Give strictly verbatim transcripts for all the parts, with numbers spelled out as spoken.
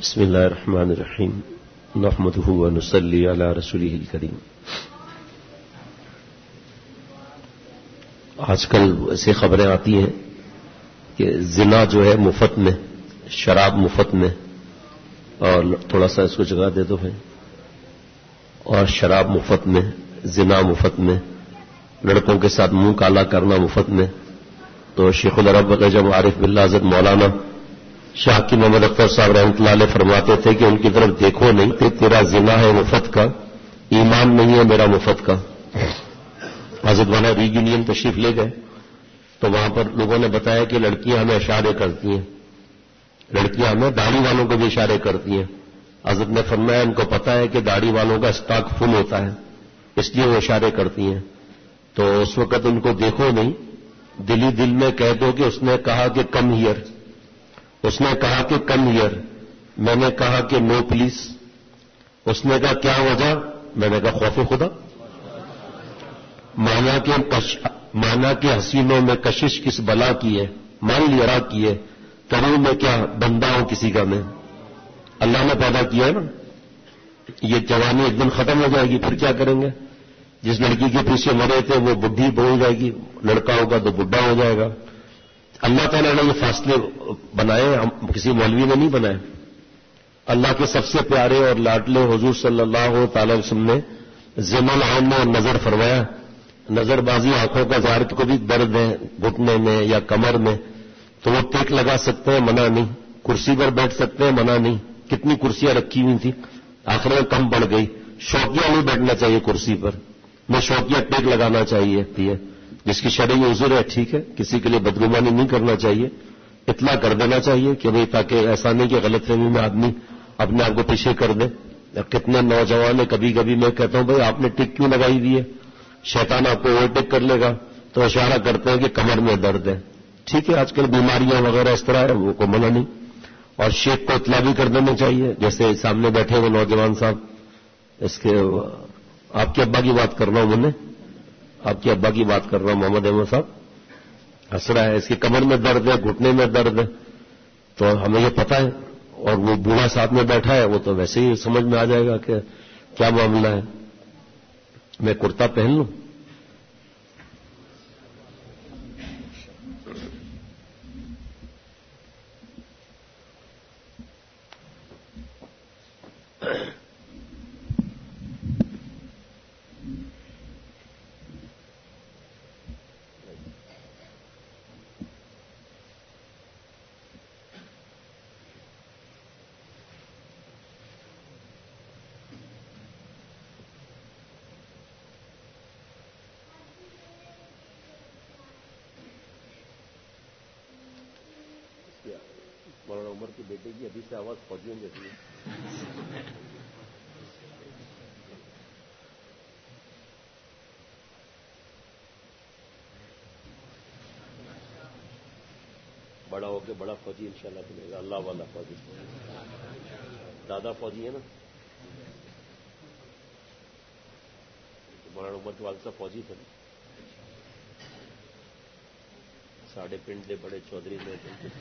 بسم اللہ الرحمن الرحیم نحمدہ ونصلی علی رسولہ الکریم. آج کل ایسی خبریں آتی ہیں کہ زنا جو ہے مفت میں، شراب مفت میں، اور تھوڑا سا اس کو جگہ دے دو بھائی، اور شراب مفت میں، زنا مفت میں، لڑکوں کے ساتھ منہ کالا کرنا مفت میں. تو شیخ العرب جب عارف باللہ حضرت مولانا شاہ کی محمد اختر صاحب رحمۃ اللہ علیہ فرماتے تھے کہ ان کی طرف دیکھو نہیں کہ تیرا زنا ہے مفت کا، ایمان نہیں ہے میرا مفت کا. حضرت والا ری یونین تشریف لے گئے تو وہاں پر لوگوں نے بتایا کہ لڑکیاں ہمیں اشارے کرتی ہیں، لڑکیاں ہمیں داڑھی والوں کو بھی اشارے کرتی ہیں. حضرت نے فرمایا ان کو پتا ہے کہ داڑھی والوں کا اسٹاک فل ہوتا ہے، اس لیے وہ اشارے کرتی ہیں. تو اس وقت ان کو دیکھو نہیں، دلی دل میں کہہ دو کہ اس نے کہا کہ کم ہیئر، اس نے کہا کہ کم ہیئر، میں نے کہا کہ نو پلیز. اس نے کہا کیا وجہ؟ میں نے کہا خوف خدا. مانا کہ مانا کہ حسینوں میں کشش کس بلا کی ہے، مان لیا را کی ہے، کروں میں کیا بندہ ہوں کسی کا میں. اللہ نے پیدا کیا ہے نا. یہ جوانی ایک دن ختم ہو جائے گی، پھر کیا کریں گے؟ جس لڑکی کے پیچھے مرے تھے وہ بڈھی ہو جائے گی، لڑکا ہوگا تو بڈھا ہو جائے گا. اللہ تعالیٰ نے یہ فاصلے بنائے، ہم کسی مولوی نے نہیں بنائے. اللہ کے سب سے پیارے اور لاڈلے حضور صلی اللہ تعالی وسلم نے ضمن العام میں نظر فرمایا. نظر بازی آنکھوں کا ظاہر کو بھی درد ہے گھٹنے میں یا کمر میں، تو وہ ٹیک لگا سکتے ہیں، منع نہیں. کرسی پر بیٹھ سکتے ہیں، منع نہیں. کتنی کرسیاں رکھی ہوئی تھیں، آخر میں کم پڑ گئی. شوقیہ نہیں بیٹھنا چاہیے کرسی پر، میں شوقیہ ٹیک لگانا چاہیے. جس کی شرعی عذر ہے ٹھیک ہے، کسی کے لیے بدگمانی نہیں کرنا چاہیے، اطلاع کر دینا چاہیے کہ بھئی تاکہ ایسا نہیں کہ غلط فہمی میں آدمی اپنے آپ کو پیچھے کر دے. کتنے نوجوان ہیں، کبھی کبھی میں کہتا ہوں بھئی آپ نے ٹک کیوں لگائی دی ہے، شیطان آپ کو اوورٹیک کر لے گا، تو اشارہ کرتے ہیں کہ کمر میں درد ہے. ٹھیک ہے، آج کل بیماریاں وغیرہ اس طرح ہے، وہ کو منع نہیں. اور شیخ کو اطلاع بھی کر دینا چاہیے، جیسے سامنے بیٹھے ہوئے نوجوان صاحب. اس کے آپ کے ابا کی بات کر رہا ہوں، میں نے آپ کے ابا کی بات کر رہا ہوں، محمد احمد صاحب ہنس رہا ہے. اس کی کمر میں درد ہے، گھٹنے میں درد ہے، تو ہمیں یہ پتا ہے. اور وہ بوڑھا ساتھ میں بیٹھا ہے، وہ تو ویسے ہی سمجھ میں آ جائے گا کہ کیا معاملہ ہے. میں کرتا پہن لوں؟ مولانا عمر کی بیٹے کی ابھی سے آواز فوجیوں جیسی ہے. بڑا ہو کے بڑا فوجی انشاءاللہ بنے گا، اللہ والا فوجی. دادا فوجی ہے نا، مولانا عمر کے والد صاحب فوجی تھے. ساڑھے پنڈ دے بڑے چودھری میں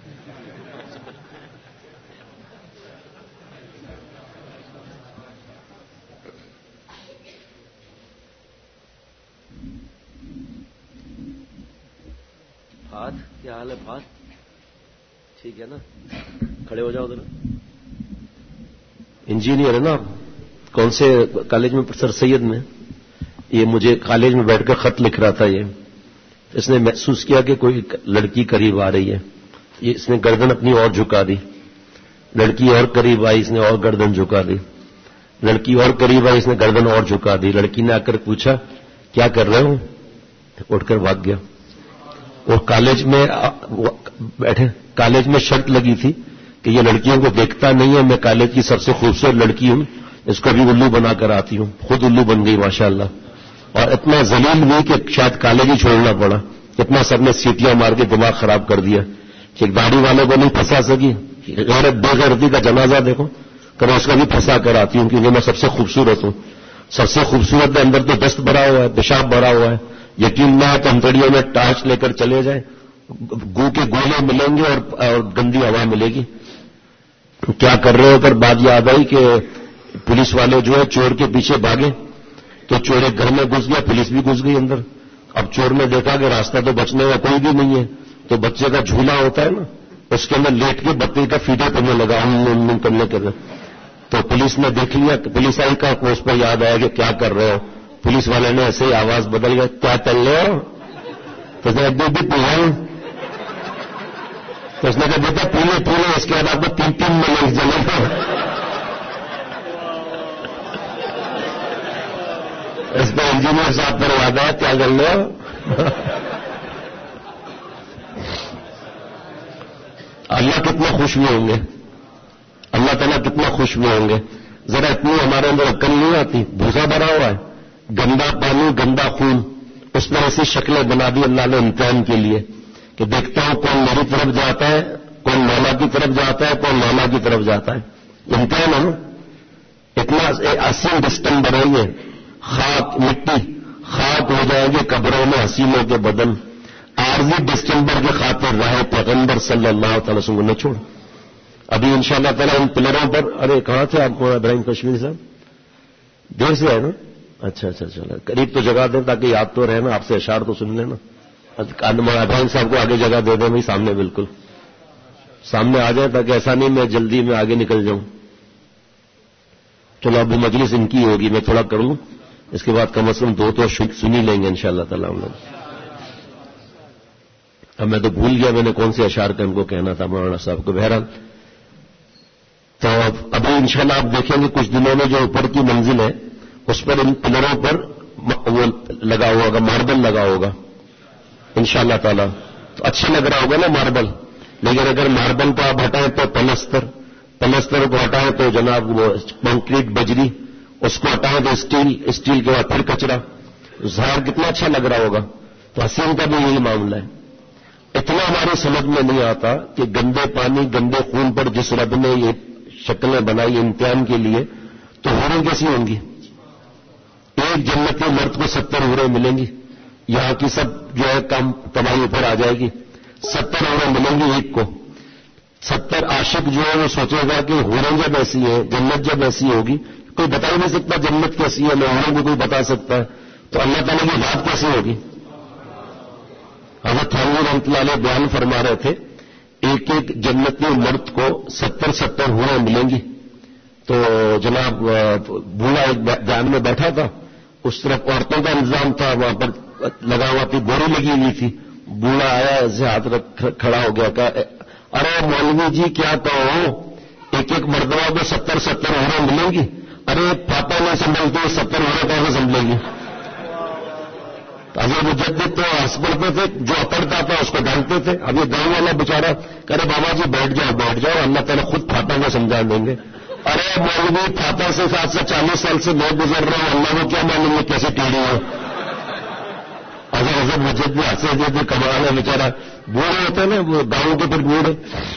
بات. کیا حال ہے بات؟ ٹھیک ہے نا، کھڑے ہو جاؤ ذرا. انجینئر ہے نا آپ؟ کون سے کالج میں؟ سر سید میں. یہ مجھے کالج میں بیٹھ کر خط لکھ رہا تھا. یہ اس نے محسوس کیا کہ کوئی لڑکی قریب آ رہی ہے، یہ اس نے گردن اپنی اور جھکا دی. لڑکی اور قریب آئی، اس نے اور گردن جھکا دی. لڑکی اور قریب آئی، اس نے گردن اور جھکا دی. لڑکی نے آ کر پوچھا کیا کر رہے ہو؟ اٹھ کر بھاگ گیا. اور کالج میں بیٹھے، کالج میں شرط لگی تھی کہ یہ لڑکیوں کو دیکھتا نہیں ہے، میں کالج کی سب سے خوبصورت لڑکی ہوں، اس کو بھی الو بنا کر آتی ہوں. خود الو بن گئی ماشاءاللہ. اور اتنا ذلیل ہوئی کہ شاید کالج ہی چھوڑنا پڑا. اتنا سب نے سیٹیاں مار کے دماغ خراب کر دیا کہ داڑھی والوں کو نہیں پھنسا سکی. غیرت بے غیرتی کا جنازہ دیکھو کہ میں اس کو بھی پھنسا کر آتی ہوں کیونکہ میں سب سے خوبصورت ہوں. سب سے خوبصورت اندر تو دست بھرا ہوا ہے، پیشاب بھرا ہوا ہے. یقین نہ تو ہمتڑیوں میں ٹارچ لے کر چلے جائیں، گو کے گولے ملیں گے اور, اور گندی ہوا ملے گی. کیا کر رہے ہو کر بات یاد آئی کہ پولیس والے جو ہے چور کے پیچھے بھاگے تو چور ایک گھر میں گھس گیا, پولیس بھی گھس گئی اندر. اب چور نے دیکھا کہ راستہ تو بچنے کا کوئی بھی نہیں ہے, تو بچے کا جھولا ہوتا ہے نا, اس کے اندر لیٹ کے بچے کا فیڈر کرنے لگا ہم کرنے کے. تو پولیس نے دیکھ لیا, پولیس آئی کا اس پر یاد آیا کہ کیا کر رہے ہو. پولیس والے نے ایسے ہی آواز بدل گیا, کیا چل رہے ہو؟ تو اس نے ابھی بھی پیا ہوں. تو اس نے کہا بیٹا پیلے پیلے, اس کے بعد آپ کو تین تین مہینے جلے گا. اس پہ انجینئر صاحب پر یاد آیا, کیا کر رہے ہو؟ اللہ کتنا خوش بھی ہوں گے, اللہ تعالیٰ کتنا خوش بھی ہوں گے. ذرا اتنی ہمارے اندر عقل نہیں آتی. بھوسا بھرا ہوا ہے, گندا پانی گندا خون, اس میں ایسی شکلیں بنا دی اللہ نے امتحان کے لیے کہ دیکھتا ہوں کون میری طرف جاتا ہے, کون مولا کی طرف جاتا ہے, کون مولا کی طرف جاتا ہے. امتحان ہے نا. اتنا حسین ڈسٹمبر ہے یہ, خاک مٹی خاک ہو جائے گی قبروں میں حسینوں کے بدن. عارضی ڈسٹمبر کے خاطر رہے پیغمبر صلی اللہ تعالی وسلم نے چھوڑ. ابھی انشاءاللہ تعالیٰ ان پلروں پر, ارے کہاں تھے آپ کو ابراہیم کشمیری صاحب؟ دیر سے ہے نا. اچھا اچھا چلو قریب تو جگہ دیں تاکہ یاد تو رہے نا, آپ سے اشعار تو سن لینا. ابراہیم صاحب کو آگے جگہ دے دیں بھائی, سامنے بالکل سامنے آ جائیں تاکہ ایسا نہیں میں جلدی میں آگے نکل جاؤں. چلو اب وہ مجلس ان کی ہوگی, میں تھوڑا کروں, اس کے بعد کم از کم دو تو سن ہی لیں گے انشاءاللہ تعالیٰ ہم لوگ. اب میں تو بھول گیا میں نے کون سے اشعار کا ان کو کہنا تھا مولانا صاحب کو. بہرحال تو ابھی انشاءاللہ آپ دیکھیں گے کچھ دنوں میں جو اوپر کی منزل ہے اس پر ان پلروں پر وہ لگا ہوا ہوگا, ماربل لگا ہوگا انشاءاللہ تعالیٰ. تو اچھا لگ رہا ہوگا نا ماربل, لیکن اگر ماربل کو آپ ہٹائیں تو پلستر, پلستر کو ہٹائیں تو جناب وہ کنکریٹ بجری, اس کو ہٹائیں تو اسٹیل, اسٹیل کے بعد پھر کچرا. ظاہر کتنا اچھا لگ رہا ہوگا. تو حسین کا بھی یہی معاملہ ہے. اتنا ہماری سمجھ میں نہیں آتا کہ گندے پانی گندے خون پر جس رب نے یہ شکلیں بنائی امتحان کے لیے, تو حوریں کیسی ہوں گی؟ ایک جنتی مرد کو ستر حوریں ملیں گی, یہاں کی سب جو ہے کام تباہی اوپر آ جائے گی. ستر حوریں ملیں گی ایک کو. ستر عاشق جو ہے وہ سوچے گا کہ حوریں جب ایسی ہے, جنت جب ایسی ہوگی, کوئی بتا ہی نہیں سکتا جنت کیسی ہے, نہ حوروں کو کوئی بتا سکتا ہے, تو اللہ تعالیٰ کی ذات کیسی ہوگی؟ حضرت تھانوی رحمۃ اللہ علیہ بیان فرما رہے تھے ایک ایک جنتی مرد کو ستر ستر حوریں ملیں گی. تو جناب بوڑھا ایک بیان میں بیٹھا تھا, اس طرف عورتوں کا انتظام تھا, وہاں پر لگا ہوا تھی, گوری لگی ہوئی تھی. بوڑھا آیا ایسے ہاتھ رکھ کھڑا ہو گیا, کہا ارے مولوی جی کیا کہو, ایک ایک مردوں کو ستر ستر حوریں ملیں گی. ارے پاپا نہیں سنبھلتے, ستر حوریں کیسے سنبھلیں گی؟ حضرت مجدد تو ہنس پڑتے تھے, جو اکڑتا تھا اس کو ڈانٹتے تھے. اب یہ گاؤں والا بےچارا کرے بابا جی بیٹھ جاؤ بیٹھ جاؤ, اللہ تعالیٰ خود پھاٹا کو سمجھا دیں گے. ارے مولوی پھاٹا سے سات سے چالیس سال سے میں گزر رہا ہوں, اللہ کو کیا معلوم ہے کیسے ٹیڑھی ہے. حضرت مجدد بھی ہنسے دے دے کمال ہے بےچارا. بوڑھے ہوتے ہیں نا وہ گاؤں کے پھر بوڑھے.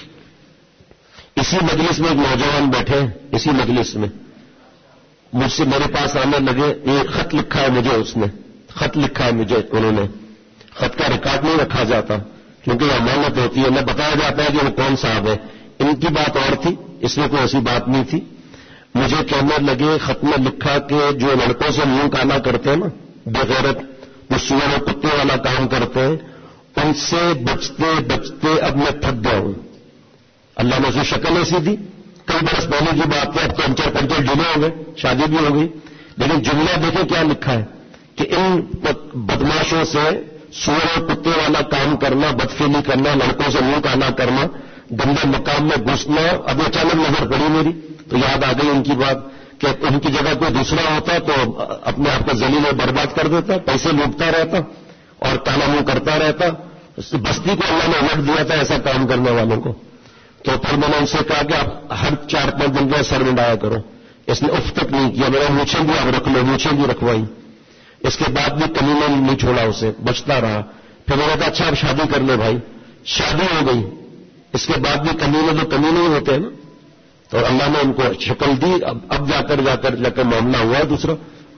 اسی مجلس میں ایک نوجوان بیٹھے, اسی مجلس میں مجھ سے میرے پاس آنے لگے, یہ خط لکھا ہے مجھے, اس نے خط لکھا ہے مجھے, انہوں نے خط کا ریکارڈ نہیں رکھا جاتا کیونکہ یہ امانت ہوتی ہے, نہ بتایا جاتا ہے کہ وہ کون صاحب ہے. ان کی بات اور تھی, اس میں کوئی ایسی بات نہیں تھی. مجھے کہنے لگے خط میں لکھا کہ جو لڑکوں سے منہ کالا کرتے ہیں نا, بغیرت, جو سور و کتے والا کام کرتے ہیں, ان سے بچتے بچتے اب میں تھک گیا ہوں. اللہ نے اسے شکل ایسی دی, کئی برس پہلے کی بات ہے, اب پنچر پنچر ڈھیلے ہو گئے, شادی بھی ہو گئی, لیکن جملہ دیکھیں کیا لکھا ہے کہ ان بدماشوں سے سور و کتے والا کام کرنا, بدفعلی کرنا, لڑکوں سے منہ کالا کرنا, گندے مقام میں گھسنا. ابھی اچانک نظر پڑی میری تو یاد آ گئی ان کی بات کہ ان کی جگہ کوئی دوسرا ہوتا تو اپنے آپ کو ذلیل و برباد کر دیتا, پیسے لوٹتا رہتا اور کالا منہ کرتا رہتا. بستی کو اللہ نے الٹ دیا تھا ایسا کام کرنے والوں کو. تو پھر میں نے ان سے کہا کہ آپ ہر چار پانچ دن کا سر منڈایا کرو. اس نے اف تک نہیں کیا, میرا مونچھیں بھی آپ رکھ لو, مونچھیں بھی رکھوائی. اس کے بعد بھی کمی میں نہیں چھوڑا اسے, بچتا رہا. پھر میں نے کہا اچھا اب شادی کر لے بھائی, شادی ہو گئی. اس کے بعد بھی کمی میں جو کمی نہیں ہوتے ہیں نا, تو اللہ نے ان کو شکل دی. اب اب جا کر جا کر جا کر معاملہ ہوا ہے دوسرا.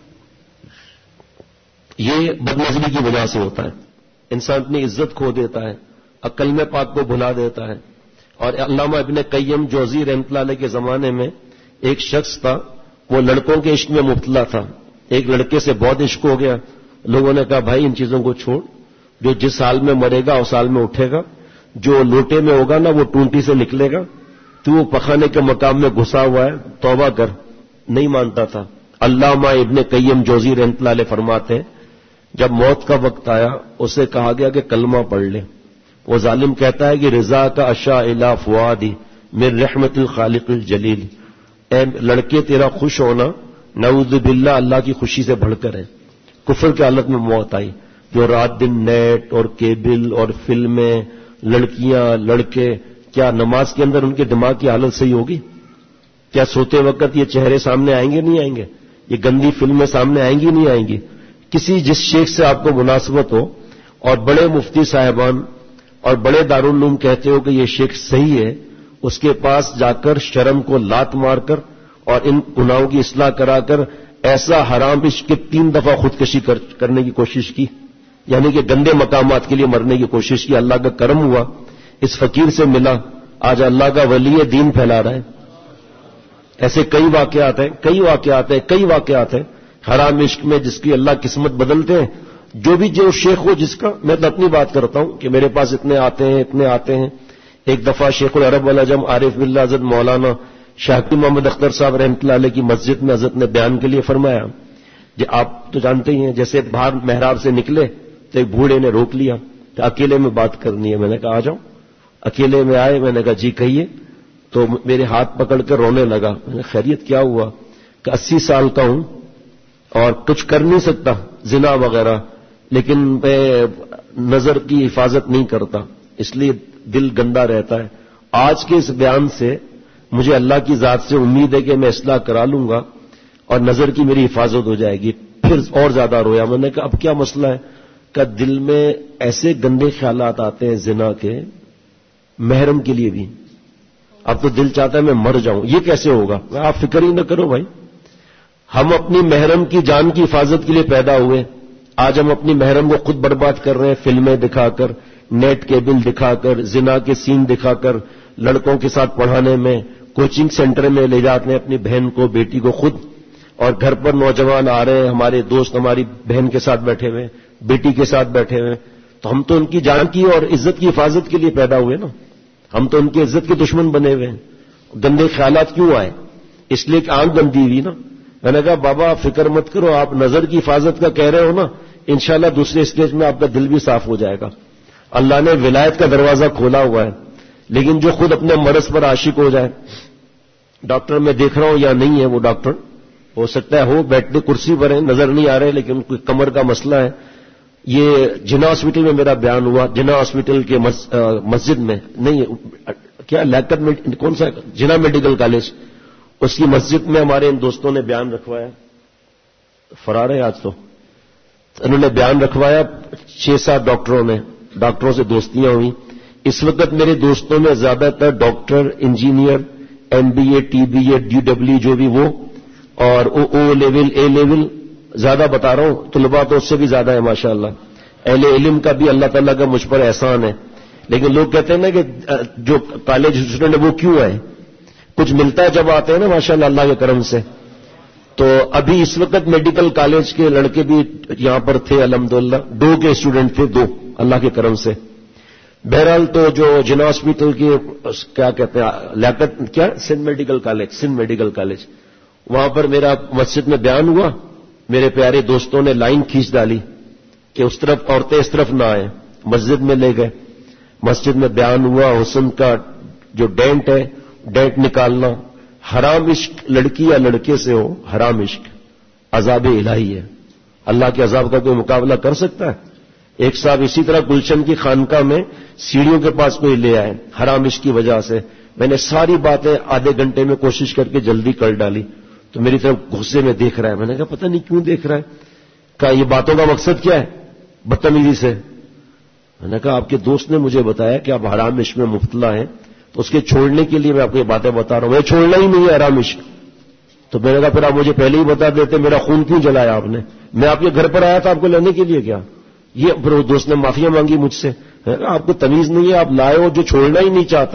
یہ بدنظری کی وجہ سے ہوتا ہے. انسان اپنی عزت کھو دیتا ہے, عقل میں پاک کو بھلا دیتا ہے, اور علامہ ابن قیم جوزی رحمۃ اللہ علیہ کے زمانے میں ایک شخص تھا، وہ لڑکوں کے عشق میں مبتلا تھا. ایک لڑکے سے بہت عشق ہو گیا. لوگوں نے کہا بھائی ان چیزوں کو چھوڑ، جو جس حال میں مرے گا اس حال میں اٹھے گا، جو لوٹے میں ہوگا نا وہ ٹونٹی سے نکلے گا، تو وہ پخانے کے مقام میں گھسا ہوا ہے، توبہ کر. نہیں مانتا تھا. علامہ ابن قیم جوزی رحمۃ اللہ علیہ فرماتے ہیں جب موت کا وقت آیا اسے کہا گیا کہ کلمہ پڑھ لے. وہ ظالم کہتا ہے کہ رضا کا اشا الا فؤادی من رحمت الخالق الجلیل. اے لڑکے تیرا خوش ہونا نعوذ باللہ اللہ کی خوشی سے بڑھ کر ہے. کفر کی حالت میں موت آئی، جو رات دن نیٹ اور کیبل اور فلمیں، لڑکیاں لڑکے، کیا نماز کے اندر ان کے دماغ کی حالت صحیح ہوگی؟ کیا سوتے وقت یہ چہرے سامنے آئیں گے نہیں آئیں گے؟ یہ گندی فلمیں سامنے آئیں گی نہیں آئیں گی؟ کسی جس شیخ سے آپ کو مناسبت ہو اور بڑے مفتی صاحبان اور بڑے دارالعلوم کہتے ہو کہ یہ شیخ صحیح ہے، اس کے پاس جا کر شرم کو لات مار کر اور ان گناہوں کی اصلاح کرا کر ایسا حرام عشق کے تین دفعہ خودکشی کر کرنے کی کوشش کی، یعنی کہ گندے مقامات کے لیے مرنے کی کوشش کی. اللہ کا کرم ہوا، اس فقیر سے ملا، آج اللہ کا ولی دین پھیلا رہا ہے. ایسے کئی واقعات ہیں کئی واقعات ہیں کئی واقعات ہیں حرام عشق میں جس کی اللہ قسمت بدلتے ہیں. جو بھی جو شیخ ہو جس کا، میں تو اپنی بات کرتا ہوں کہ میرے پاس اتنے آتے ہیں اتنے آتے ہیں. ایک دفعہ شیخ العرب والعجم عارف باللہ حضرت مولانا شاہ محمد اختر صاحب رحمۃ اللہ علیہ کی مسجد میں حضرت نے بیان کے لیے فرمایا. جی آپ تو جانتے ہی ہیں، جیسے باہر محراب سے نکلے تو ایک بوڑھے نے روک لیا کہ اکیلے میں بات کرنی ہے. میں نے کہا آ جاؤ. اکیلے میں آئے، میں نے کہا جی کہیے. تو میرے ہاتھ پکڑ کر رونے لگا. میں نے خیریت کیا ہوا؟ کہ اسی سال کا ہوں اور کچھ کر نہیں سکتا زنا وغیرہ، لیکن میں نظر کی حفاظت نہیں کرتا، اس لیے دل گندا رہتا ہے. آج کے اس بیان سے مجھے اللہ کی ذات سے امید ہے کہ میں اصلاح کرا لوں گا اور نظر کی میری حفاظت ہو جائے گی. پھر اور زیادہ رویا. میں نے کہا اب کیا مسئلہ ہے؟ کہ دل میں ایسے گندے خیالات آتے ہیں زنا کے، محرم کے لیے بھی. اب تو دل چاہتا ہے میں مر جاؤں. یہ کیسے ہوگا؟ آپ فکر ہی نہ کرو بھائی. ہم اپنی محرم کی جان کی حفاظت کے لیے پیدا ہوئے، آج ہم اپنی محرم کو خود برباد کر رہے ہیں، فلمیں دکھا کر، نیٹ کیبل دکھا کر، زنا کے سین دکھا کر، لڑکوں کے ساتھ پڑھانے میں، کوچنگ سینٹر میں لے جاتے ہیں اپنی بہن کو بیٹی کو خود، اور گھر پر نوجوان آ رہے ہیں، ہمارے دوست ہماری بہن کے ساتھ بیٹھے ہوئے، بیٹی کے ساتھ بیٹھے ہوئے. تو ہم تو ان کی جان کی اور عزت کی حفاظت کے لیے پیدا ہوئے نا. ہم تو ان کی عزت کے دشمن بنے ہوئے ہیں. گندے خیالات کیوں آئے؟ اس لیے کہ آنکھ گندی ہوئی نا. میں نے کہا بابا فکر مت کرو، آپ نظر کی حفاظت کا کہہ رہے ہو نا، انشاءاللہ دوسرے اسٹیج میں آپ کا دل بھی صاف ہو جائے گا. اللہ نے ولایت کا دروازہ کھولا ہوا ہے. لیکن جو خود اپنے مرض پر عاشق ہو جائے، ڈاکٹر میں دیکھ رہا ہوں یا نہیں ہے وہ ڈاکٹر، ہو سکتا ہے ہو بیٹھنے کرسی پر ہے نظر نہیں آ رہے لیکن کوئی کمر کا مسئلہ ہے. یہ جنا ہاسپٹل میں میرا بیان ہوا، جنا ہاسپٹل کے مسجد میں نہیں کیا لیکٹ کون سا جنا میڈیکل کالج، اس کی مسجد میں ہمارے ان دوستوں نے بیان رکھوایا. فرار ہے آج تو. انہوں نے بیان رکھوایا، چھ سات ڈاکٹروں نے، ڈاکٹروں سے دوستیاں ہوئی. اس وقت میرے دوستوں میں زیادہ تر doctor, engineer, M B A, T B A, D W جو بھی وہ، اور او او لیول، اے لیول، زیادہ بتا رہا ہوں، طلباء تو اس سے بھی زیادہ ہے ماشاءاللہ. اہل علم کا بھی اللہ تعالیٰ کا مجھ پر احسان ہے. لیکن لوگ کہتے ہیں نا کہ جو کالج اسٹوڈنٹ ہے وہ کیوں ہے؟ کچھ ملتا ہے جب آتے ہیں نا ماشاءاللہ اللہ کے کرم سے. تو ابھی اس وقت میڈیکل کالج کے لڑکے بھی یہاں پر تھے الحمدللہ، دو کے اسٹوڈنٹ تھے، دو اللہ کے کرم سے. بہرحال تو جو جنا ہاسپٹل کی کیا کہتے ہیں لیاقت کیا Sindh medical college, Sindh medical college, وہاں پر میرا مسجد میں بیان ہوا. میرے پیارے دوستوں نے لائن کھینچ ڈالی کہ اس طرف عورتیں اس طرف نہ آئیں، مسجد میں لے گئے. مسجد میں بیان ہوا، حسن کا جو ڈینٹ ہے ڈینٹ نکالنا. حرام عشق لڑکی یا لڑکے سے ہو، حرام عشق عذاب الہی ہے. اللہ کے عذاب کا کوئی مقابلہ کر سکتا ہے؟ ایک صاحب اسی طرح گلشن کی خانقاہ میں سیڑھیوں کے پاس کوئی لے آئے حرام عشق کی وجہ سے. میں نے ساری باتیں آدھے گھنٹے میں کوشش کر کے جلدی کر ڈالی. تو میری طرف غصے میں دیکھ رہا ہے. میں نے کہا پتہ نہیں کیوں دیکھ رہا ہے. کہا یہ باتوں کا مقصد کیا ہے؟ بدتمیزی سے. میں نے کہا آپ کے دوست نے مجھے بتایا کہ آپ حرام عشق میں مبتلا ہیں، تو اس کے چھوڑنے کے لیے میں آپ کو یہ باتیں بتا رہا ہوں. میں چھوڑنا ہی نہیں ہے حرام عشق. تو میں نے کہا پھر آپ مجھے پہلے ہی بتا دیتے، میرا خون کیوں جلایا آپ نے؟ میں آپ کے گھر پر آیا تھا آپ کو لینے کے لیے کیا؟ یہ پھر دوست نے معافیاں مانگی مجھ سے. آپ کو تمیز نہیں ہے، آپ لائے ہو جو چھوڑنا ہی نہیں چاہتا،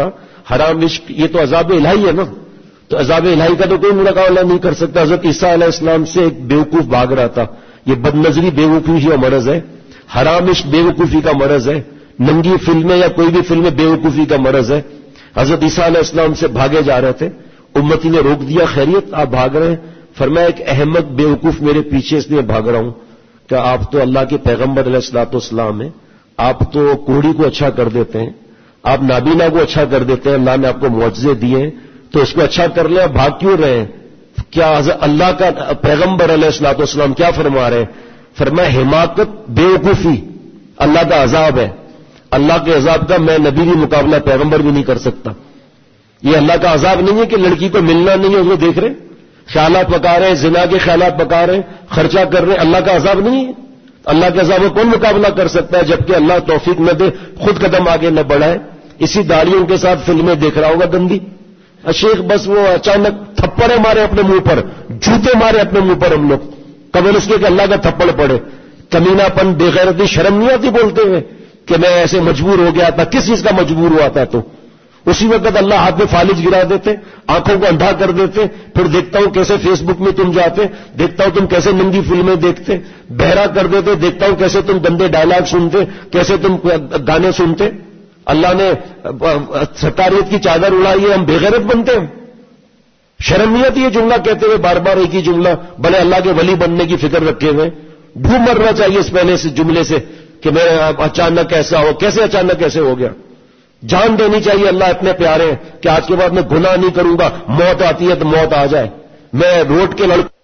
حرام عشق یہ تو عذاب الہی ہے نا، تو عذاب الہی کا تو کوئی مقابلہ نہیں کر سکتا. حضرت عیسیٰ علیہ السلام سے ایک بیوقوف بھاگ رہا تھا. یہ بد نظری بیوقوفی کا مرض ہے، حرام عشق بیوقوفی کا مرض ہے، ننگی فلمیں یا کوئی بھی فلمیں بیوقوفی کا مرض ہے. حضرت عیسیٰ علیہ السلام سے بھاگے جا رہے تھے، امتی نے روک دیا، خیریت آپ بھاگ رہے ہیں؟ فرمایا ایک احمد بیوقوف میرے پیچھے اس لیے بھاگ رہا ہوں کہ آپ تو اللہ کے پیغمبر علیہ الصلوۃ والسلام ہیں، آپ تو کوڑی کو اچھا کر دیتے ہیں، آپ نابینا کو اچھا کر دیتے ہیں، اللہ نے آپ کو معجزے دیے ہیں، تو اس کو اچھا کر لیں. آپ بھاگ کیوں رہے ہیں؟ کیا اللہ کا پیغمبر علیہ الصلوۃ والسلام کیا فرما رہے ہیں؟ فرمایا حماقت بیوقوفی اللہ کا عذاب ہے. اللہ کے عذاب کا میں نبی بھی مقابلہ پیغمبر بھی نہیں کر سکتا. یہ اللہ کا عذاب نہیں ہے کہ لڑکی کو ملنا نہیں ہے اس کو دیکھ رہے، خیالات پکا رہے ہیں، زنا کے خیالات پکا رہے ہیں، خرچہ کر رہے ہیں. اللہ کا عذاب نہیں ہے. اللہ کے عذاب کو کون مقابلہ کر سکتا ہے؟ جبکہ اللہ توفیق نہ دے خود قدم آگے نہ بڑھائے. اسی داڑیوں کے ساتھ فلمیں دیکھ رہا ہوگا گندی. شیخ بس وہ اچانک تھپڑے مارے اپنے منہ پر، جوتے مارے اپنے منہ پر ہم لوگ، قبل اس کے کہ اللہ کا تھپڑ پڑے. کمینہ پن، بے غیرتی، شرم نہیں آتی بولتے ہوئے کہ میں ایسے مجبور ہو گیا تھا؟ کس چیز کا مجبور ہوا تھا؟ تو اسی وقت اللہ ہاتھ میں فالج گرا دیتے، آنکھوں کو اندھا کر دیتے. پھر دیکھتا ہوں کیسے فیس بک میں تم جاتے، دیکھتا ہوں تم کیسے ننگی فلمیں دیکھتے، بہرا کر دیتے، دیکھتا ہوں کیسے تم گندے ڈائلاگ سنتے، کیسے تم گانے سنتے. اللہ نے ستاریت کی چادر اڑائی ہے، ہم بے غیرت بنتے ہیں. شرم نہیں آتی یہ جملہ کہتے ہوئے بار بار ایک ہی جملہ؟ بڑے اللہ کے ولی بننے کی فکر رکھے ہوئے. ڈھوب مرنا چاہیے اس پہلے سے جملے سے کہ میں اچانک ایسا ہو. کیسے اچانک کیسے ہو گیا؟ جان دینی چاہیے. اللہ اتنے پیارے ہیں کہ آج کے بعد میں گناہ نہیں کروں گا، موت آتی ہے تو موت آ جائے. میں روڈ کے لڑکے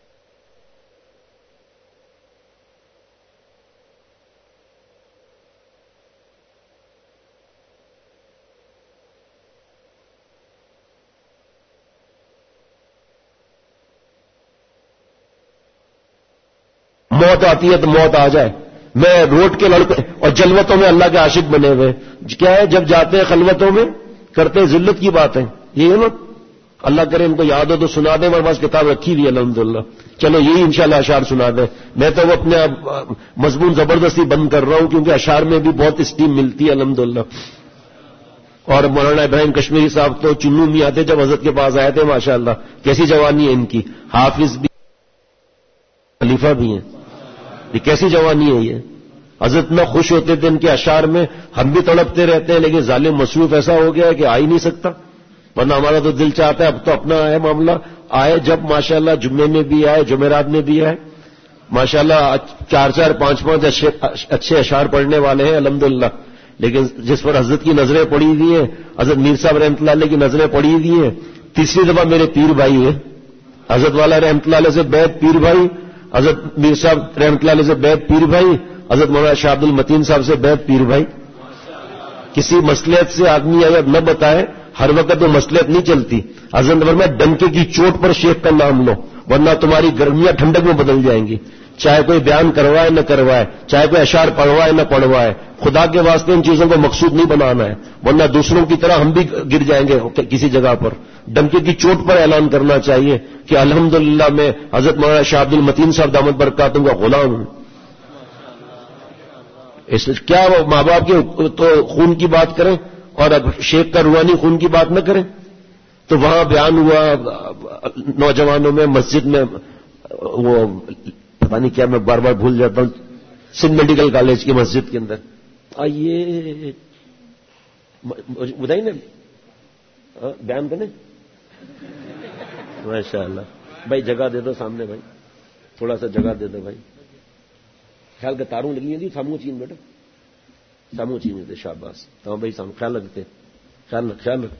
موت آتی ہے تو موت آ جائے. میں روڈ کے لڑکے اور جلوتوں میں اللہ کے عاشق بنے ہوئے. کیا ہے؟ جب جاتے ہیں خلوتوں میں کرتے ذلت کی بات ہے. یہ ہے نا، اللہ کرے ان کو یاد ہو تو سنا دیں. ہمارے پاس کتاب رکھی ہوئی ہے الحمدللہ. چلو یہی انشاءاللہ اشعار سنا دیں. میں تو وہ اپنے مضمون زبردستی بند کر رہا ہوں کیونکہ اشعار میں بھی بہت اسٹیم ملتی ہے الحمدللہ. اور مولانا ابراہیم کشمیری صاحب تو چنو میں آتے جب حضرت کے پاس آئے تھے، ماشاءاللہ کیسی جوانی ہے ان کی. حافظ بھی، خلیفہ بھی ہیں. یہ کیسی جوانی ہے یہ. حضرت نہ خوش ہوتے تھے ان کے اشعار میں، ہم بھی تڑپتے رہتے ہیں، لیکن ظالم مصروف ایسا ہو گیا ہے کہ آ ہی نہیں سکتا. ورنہ ہمارا تو دل چاہتا ہے اب تو اپنا ہے معاملہ. آئے جب ماشاءاللہ جمعے میں بھی آئے، جمعرات میں بھی آئے ماشاءاللہ. چار چار پانچ پانچ اچھے اشعار پڑھنے والے ہیں الحمدللہ. لیکن جس پر حضرت کی نظریں پڑی ہوئی ہیں، حضرت میر صاحب رحمۃ اللہ علیہ کی نظریں پڑی ہوئی ہیں. تیسری دفعہ میرے پیر بھائی ہیں حضرت والا رحمۃ اللہ علیہ سے بیعت پیر بھائی، حضرت میر صاحب رحمۃ اللہ علیہ سے بیعت پیر بھائی، حضرت مولانا شاہ عبد المتین صاحب سے بیعت پیر بھائی. کسی مصلحت سے آدمی اگر نہ بتائے، ہر وقت وہ مصلحت نہیں چلتی. حضرت فرمایا ڈنکے کی چوٹ پر شیخ کا نام لو ورنہ تمہاری گرمیاں ٹھنڈک میں بدل جائیں گی. چاہے کوئی بیان کروائے نہ کروائے، چاہے کوئی اشعار پڑھوائے نہ پڑھوائے، خدا کے واسطے ان چیزوں کو مقصود نہیں بنانا ہے ورنہ دوسروں کی طرح ہم بھی گر جائیں گے کسی جگہ پر. ڈنکے کی چوٹ پر اعلان کرنا چاہیے کہ الحمدللہ میں حضرت مولانا شاہ عبد المتین صاحب دامت برکاتہم کا غلام ہوں. اس کیا وہ ماں باپ کے تو خون کی بات کریں اور اب شیخ کا روحانی خون کی بات نہ کریں؟ تو وہاں بیان ہوا نوجوانوں میں، مسجد میں، وہ پتہ نہیں کیا، میں بار بار بھول جاتا ہوں، سندھ میڈیکل کالج کی مسجد کے اندر. آئیے بتائیے نا، بیان کریں. ماشاء اللہ بھائی جگہ دے دو سامنے، بھائی تھوڑا سا جگہ دے دو بھائی. خیال کے تاروں لگی ہیں جی، سامو چین بیٹا، سامو چین تھے شاباش. تو بھائی سامو خیال رکھتے، خیال رکھ خیال رکھ.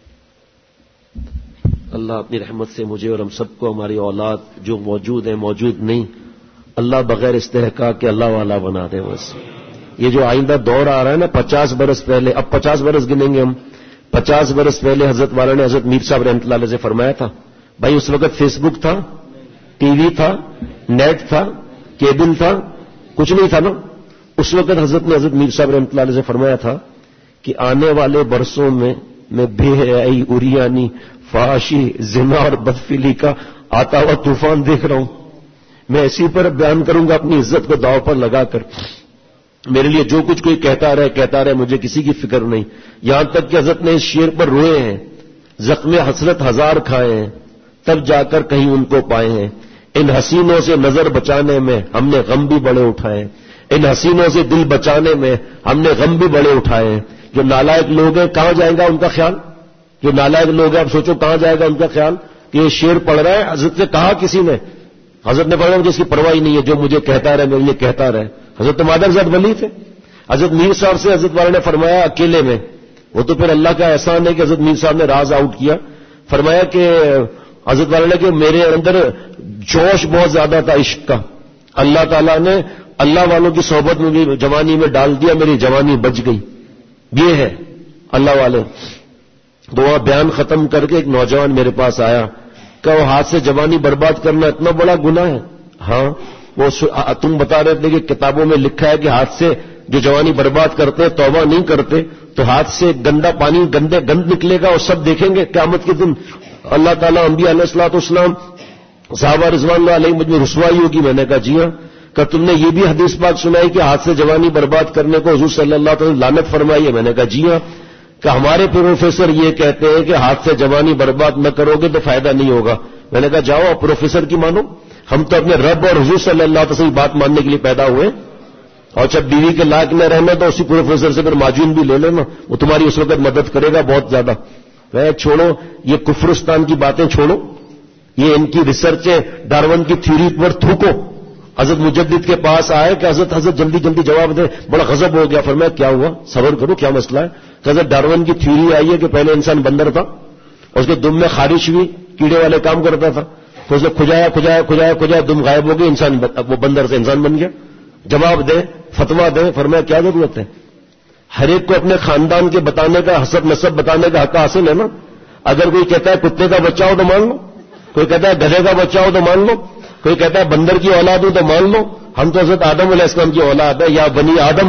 اللہ اپنی رحمت سے مجھے اور ہم سب کو، ہماری اولاد جو موجود ہیں موجود نہیں، اللہ بغیر استحقاق کے اللہ والا بنا دے. بس یہ جو آئندہ دور آ رہا ہے نا، پچاس برس پہلے، اب پچاس برس گنیں گے ہم، پچاس برس پہلے حضرت والا نے حضرت میر صاحب رحمۃ اللہ علیہ سے فرمایا تھا. بھائی اس وقت فیس بک تھا، ٹی وی تھا، نیٹ تھا، کیبل تھا، کچھ نہیں تھا نا. اس وقت حضرت نے حضرت میر صاحب رحمۃ اللہ علیہ سے فرمایا تھا کہ آنے والے برسوں میں میں بے حیائی، عریانی، فحاشی، زنا اور بدفعلی کا آتا ہوا طوفان دیکھ رہا ہوں. میں اسی پر بیان کروں گا اپنی عزت کو داؤ پر لگا کر. میرے لیے جو کچھ کوئی کہتا رہے کہتا رہے مجھے کسی کی فکر نہیں. یہاں تک کہ حضرت نے اس شعر پر روئے ہیں, زخم حسرت ہزار کھائے ہیں تب جا کر کہیں ان کو پائے ہیں, ان حسینوں سے نظر بچانے میں ہم نے غم بھی بڑے اٹھائے ہیں, ان حسینوں سے دل بچانے میں ہم نے غم بھی بڑے اٹھائے ہیں. جو نالائق لوگ ہیں کہاں جائے گا ان کا خیال؟ جو نالائق لوگ ہیں اب سوچو کہاں جائے گا ان کا خیال کہ یہ شعر پڑھ رہا ہے. حضرت نے کہا کسی نے, حضرت نے پڑھا جس کی پرواہ نہیں ہے, جو مجھے کہتا رہے میرے لیے کہتا رہے. حضرت مادر زاد ولی تھے. حضرت میر صاحب سے حضرت والے نے فرمایا اکیلے میں, وہ تو پھر اللہ کا احسان ہے کہ حضرت میر صاحب نے راز آؤٹ کیا, فرمایا کہ حضرت والے نے کہ میرے اندر جوش بہت زیادہ تھا عشق کا, اللہ تعالیٰ نے اللہ والوں کی صحبت میں بھی جوانی میں ڈال دیا, میری جوانی بچ گئی. یہ ہے اللہ والے. تو وہاں بیان ختم کر کے ایک نوجوان میرے پاس آیا کہ وہ ہاتھ سے جوانی برباد کرنا اتنا بڑا گناہ ہے؟ ہاں, وہ تم بتا رہے تھے کہ کتابوں میں لکھا ہے کہ ہاتھ سے جو جوانی برباد کرتے ہیں توبہ نہیں کرتے تو ہاتھ سے گندا پانی گندے گند نکلے گا اور سب دیکھیں گے قیامت کے دن. اللہ تعالیٰ انبیاء علیہ الصلوۃ والسلام صحابہ رضوان اللہ علیہ مجھ میں رسوائی ہوگی. میں نے کہا جی ہاں. کہ تم نے یہ بھی حدیث پاک سنائی کہ ہاتھ سے جوانی برباد کرنے کو حضور صلی اللہ علیہ وسلم لعنت فرمائی ہے؟ میں نے کہا جی ہاں. کہ ہمارے پروفیسر یہ کہتے ہیں کہ ہاتھ سے جوانی برباد نہ کرو گے تو فائدہ نہیں ہوگا. میں نے کہا جاؤ آپ پروفیسر کی مانو, ہم تو اپنے رب اور حضور صلی اللہ علیہ وسلم کی بات ماننے کے لیے پیدا ہوئے, اور جب بیوی کے لائق نہ رہنا تو اسی پروفیسر سے پھر معجون بھی لے لینا, وہ تمہاری اس وقت مدد کرے گا بہت زیادہ. میں چھوڑو یہ کفرستان کی باتیں چھوڑو, یہ ان کی ریسرچیں ڈارون کی تھیوری پر تھوکو. حضرت مجدد کے پاس آئے کہ حضرت حضرت جلدی جلدی جواب دیں. بڑا غضب ہو گیا, فرمایا کیا ہوا, صبر کرو کیا مسئلہ ہے؟ کہ حضرت ڈارون کی تھیوری آئی ہے کہ پہلے انسان بندر تھا, اس کے دم میں خارش ہوئی, کیڑے والے کام کرتا تھا, تو اس نے کھجایا کھجایا کھجایا کھجایا دم غائب ہو گئی, انسان وہ بندر سے انسان بن گیا. جواب دیں, فتوا دیں. فرمایا کیا ضرورت ہے؟ ہر ایک کو اپنے خاندان کے بتانے کا, حسب نسب بتانے کا حق حاصل ہے نا. اگر کوئی کہتا ہے کتے کا بچہ ہو تو مان لو, کوئی کہتا ہے گدھے کا بچہ ہو تو مان لو, کوئی کہتا ہے بندر کی اولاد ہو تو مان لو. ہم تو حضرت آدم علیہ السلام کی اولاد ہے, یا بنی آدم.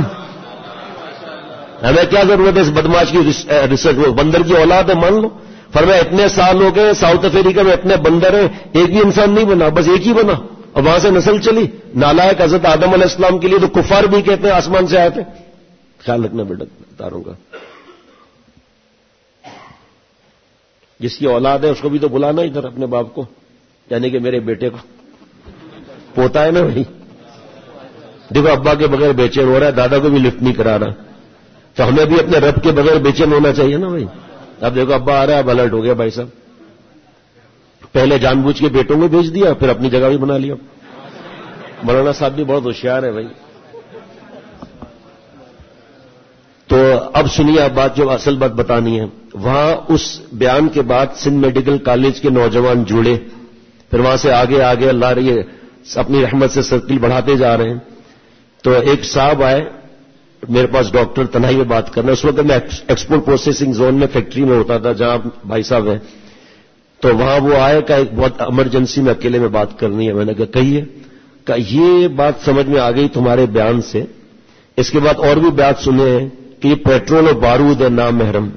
ہمیں کیا ضرورت ہے اس بدماش کی ریسرچ؟ بندر کی اولاد ہے مان لو. فرمایا اتنے سال ہو گئے ساؤتھ افریقہ میں اتنے بندر ہیں, ایک بھی انسان نہیں بنا, بس ایک ہی بنا, اور وہاں سے نسل چلی. نالائق حضرت آدم علیہ السلام کے لیے تو کفار بھی کہتے ہیں آسمان سے آئے تھے. خیال رکھنا بیٹا تاروں کا. جس کی اولاد ہے اس کو بھی تو بلانا ادھر اپنے باپ کو, یعنی کہ میرے بیٹے کو. پوتا ہے نا بھائی, دیکھو ابا کے بغیر بے چین ہو رہا ہے, دادا کو بھی لفٹ نہیں کرا رہا, تو ہمیں بھی اپنے رب کے بغیر بے چین ہونا چاہیے نا بھائی. اب دیکھو ابا آ رہا ہے, اب الرٹ ہو گیا بھائی صاحب. پہلے جان بوجھ کے بیٹوں کو بھیج دیا, پھر اپنی جگہ بھی بنا لیا. مولانا صاحب بھی بہت ہوشیار ہے بھائی. تو اب سنیے اب بات, جو اصل بات بتانی ہے. وہاں اس بیان کے بعد سندھ میڈیکل کالج کے نوجوان جڑے, پھر وہاں سے آگے آگے اللہ رہی اپنی رحمت سے سرکل بڑھاتے جا رہے ہیں. تو ایک صاحب آئے میرے پاس, ڈاکٹر تنہائی میں بات کرنا. اس وقت میں ایکسپورٹ پروسیسنگ زون میں فیکٹری میں ہوتا تھا جہاں بھائی صاحب ہیں. تو وہاں وہ آئے کہ ایک بہت ایمرجنسی میں اکیلے میں بات کرنی ہے. میں نے کہا کہیے. کہ یہ بات سمجھ میں آ گئی تمہارے بیان سے, اس کے بعد اور بھی بات سنے ہیں کہ یہ پیٹرول اور بارود ہے نام محرم.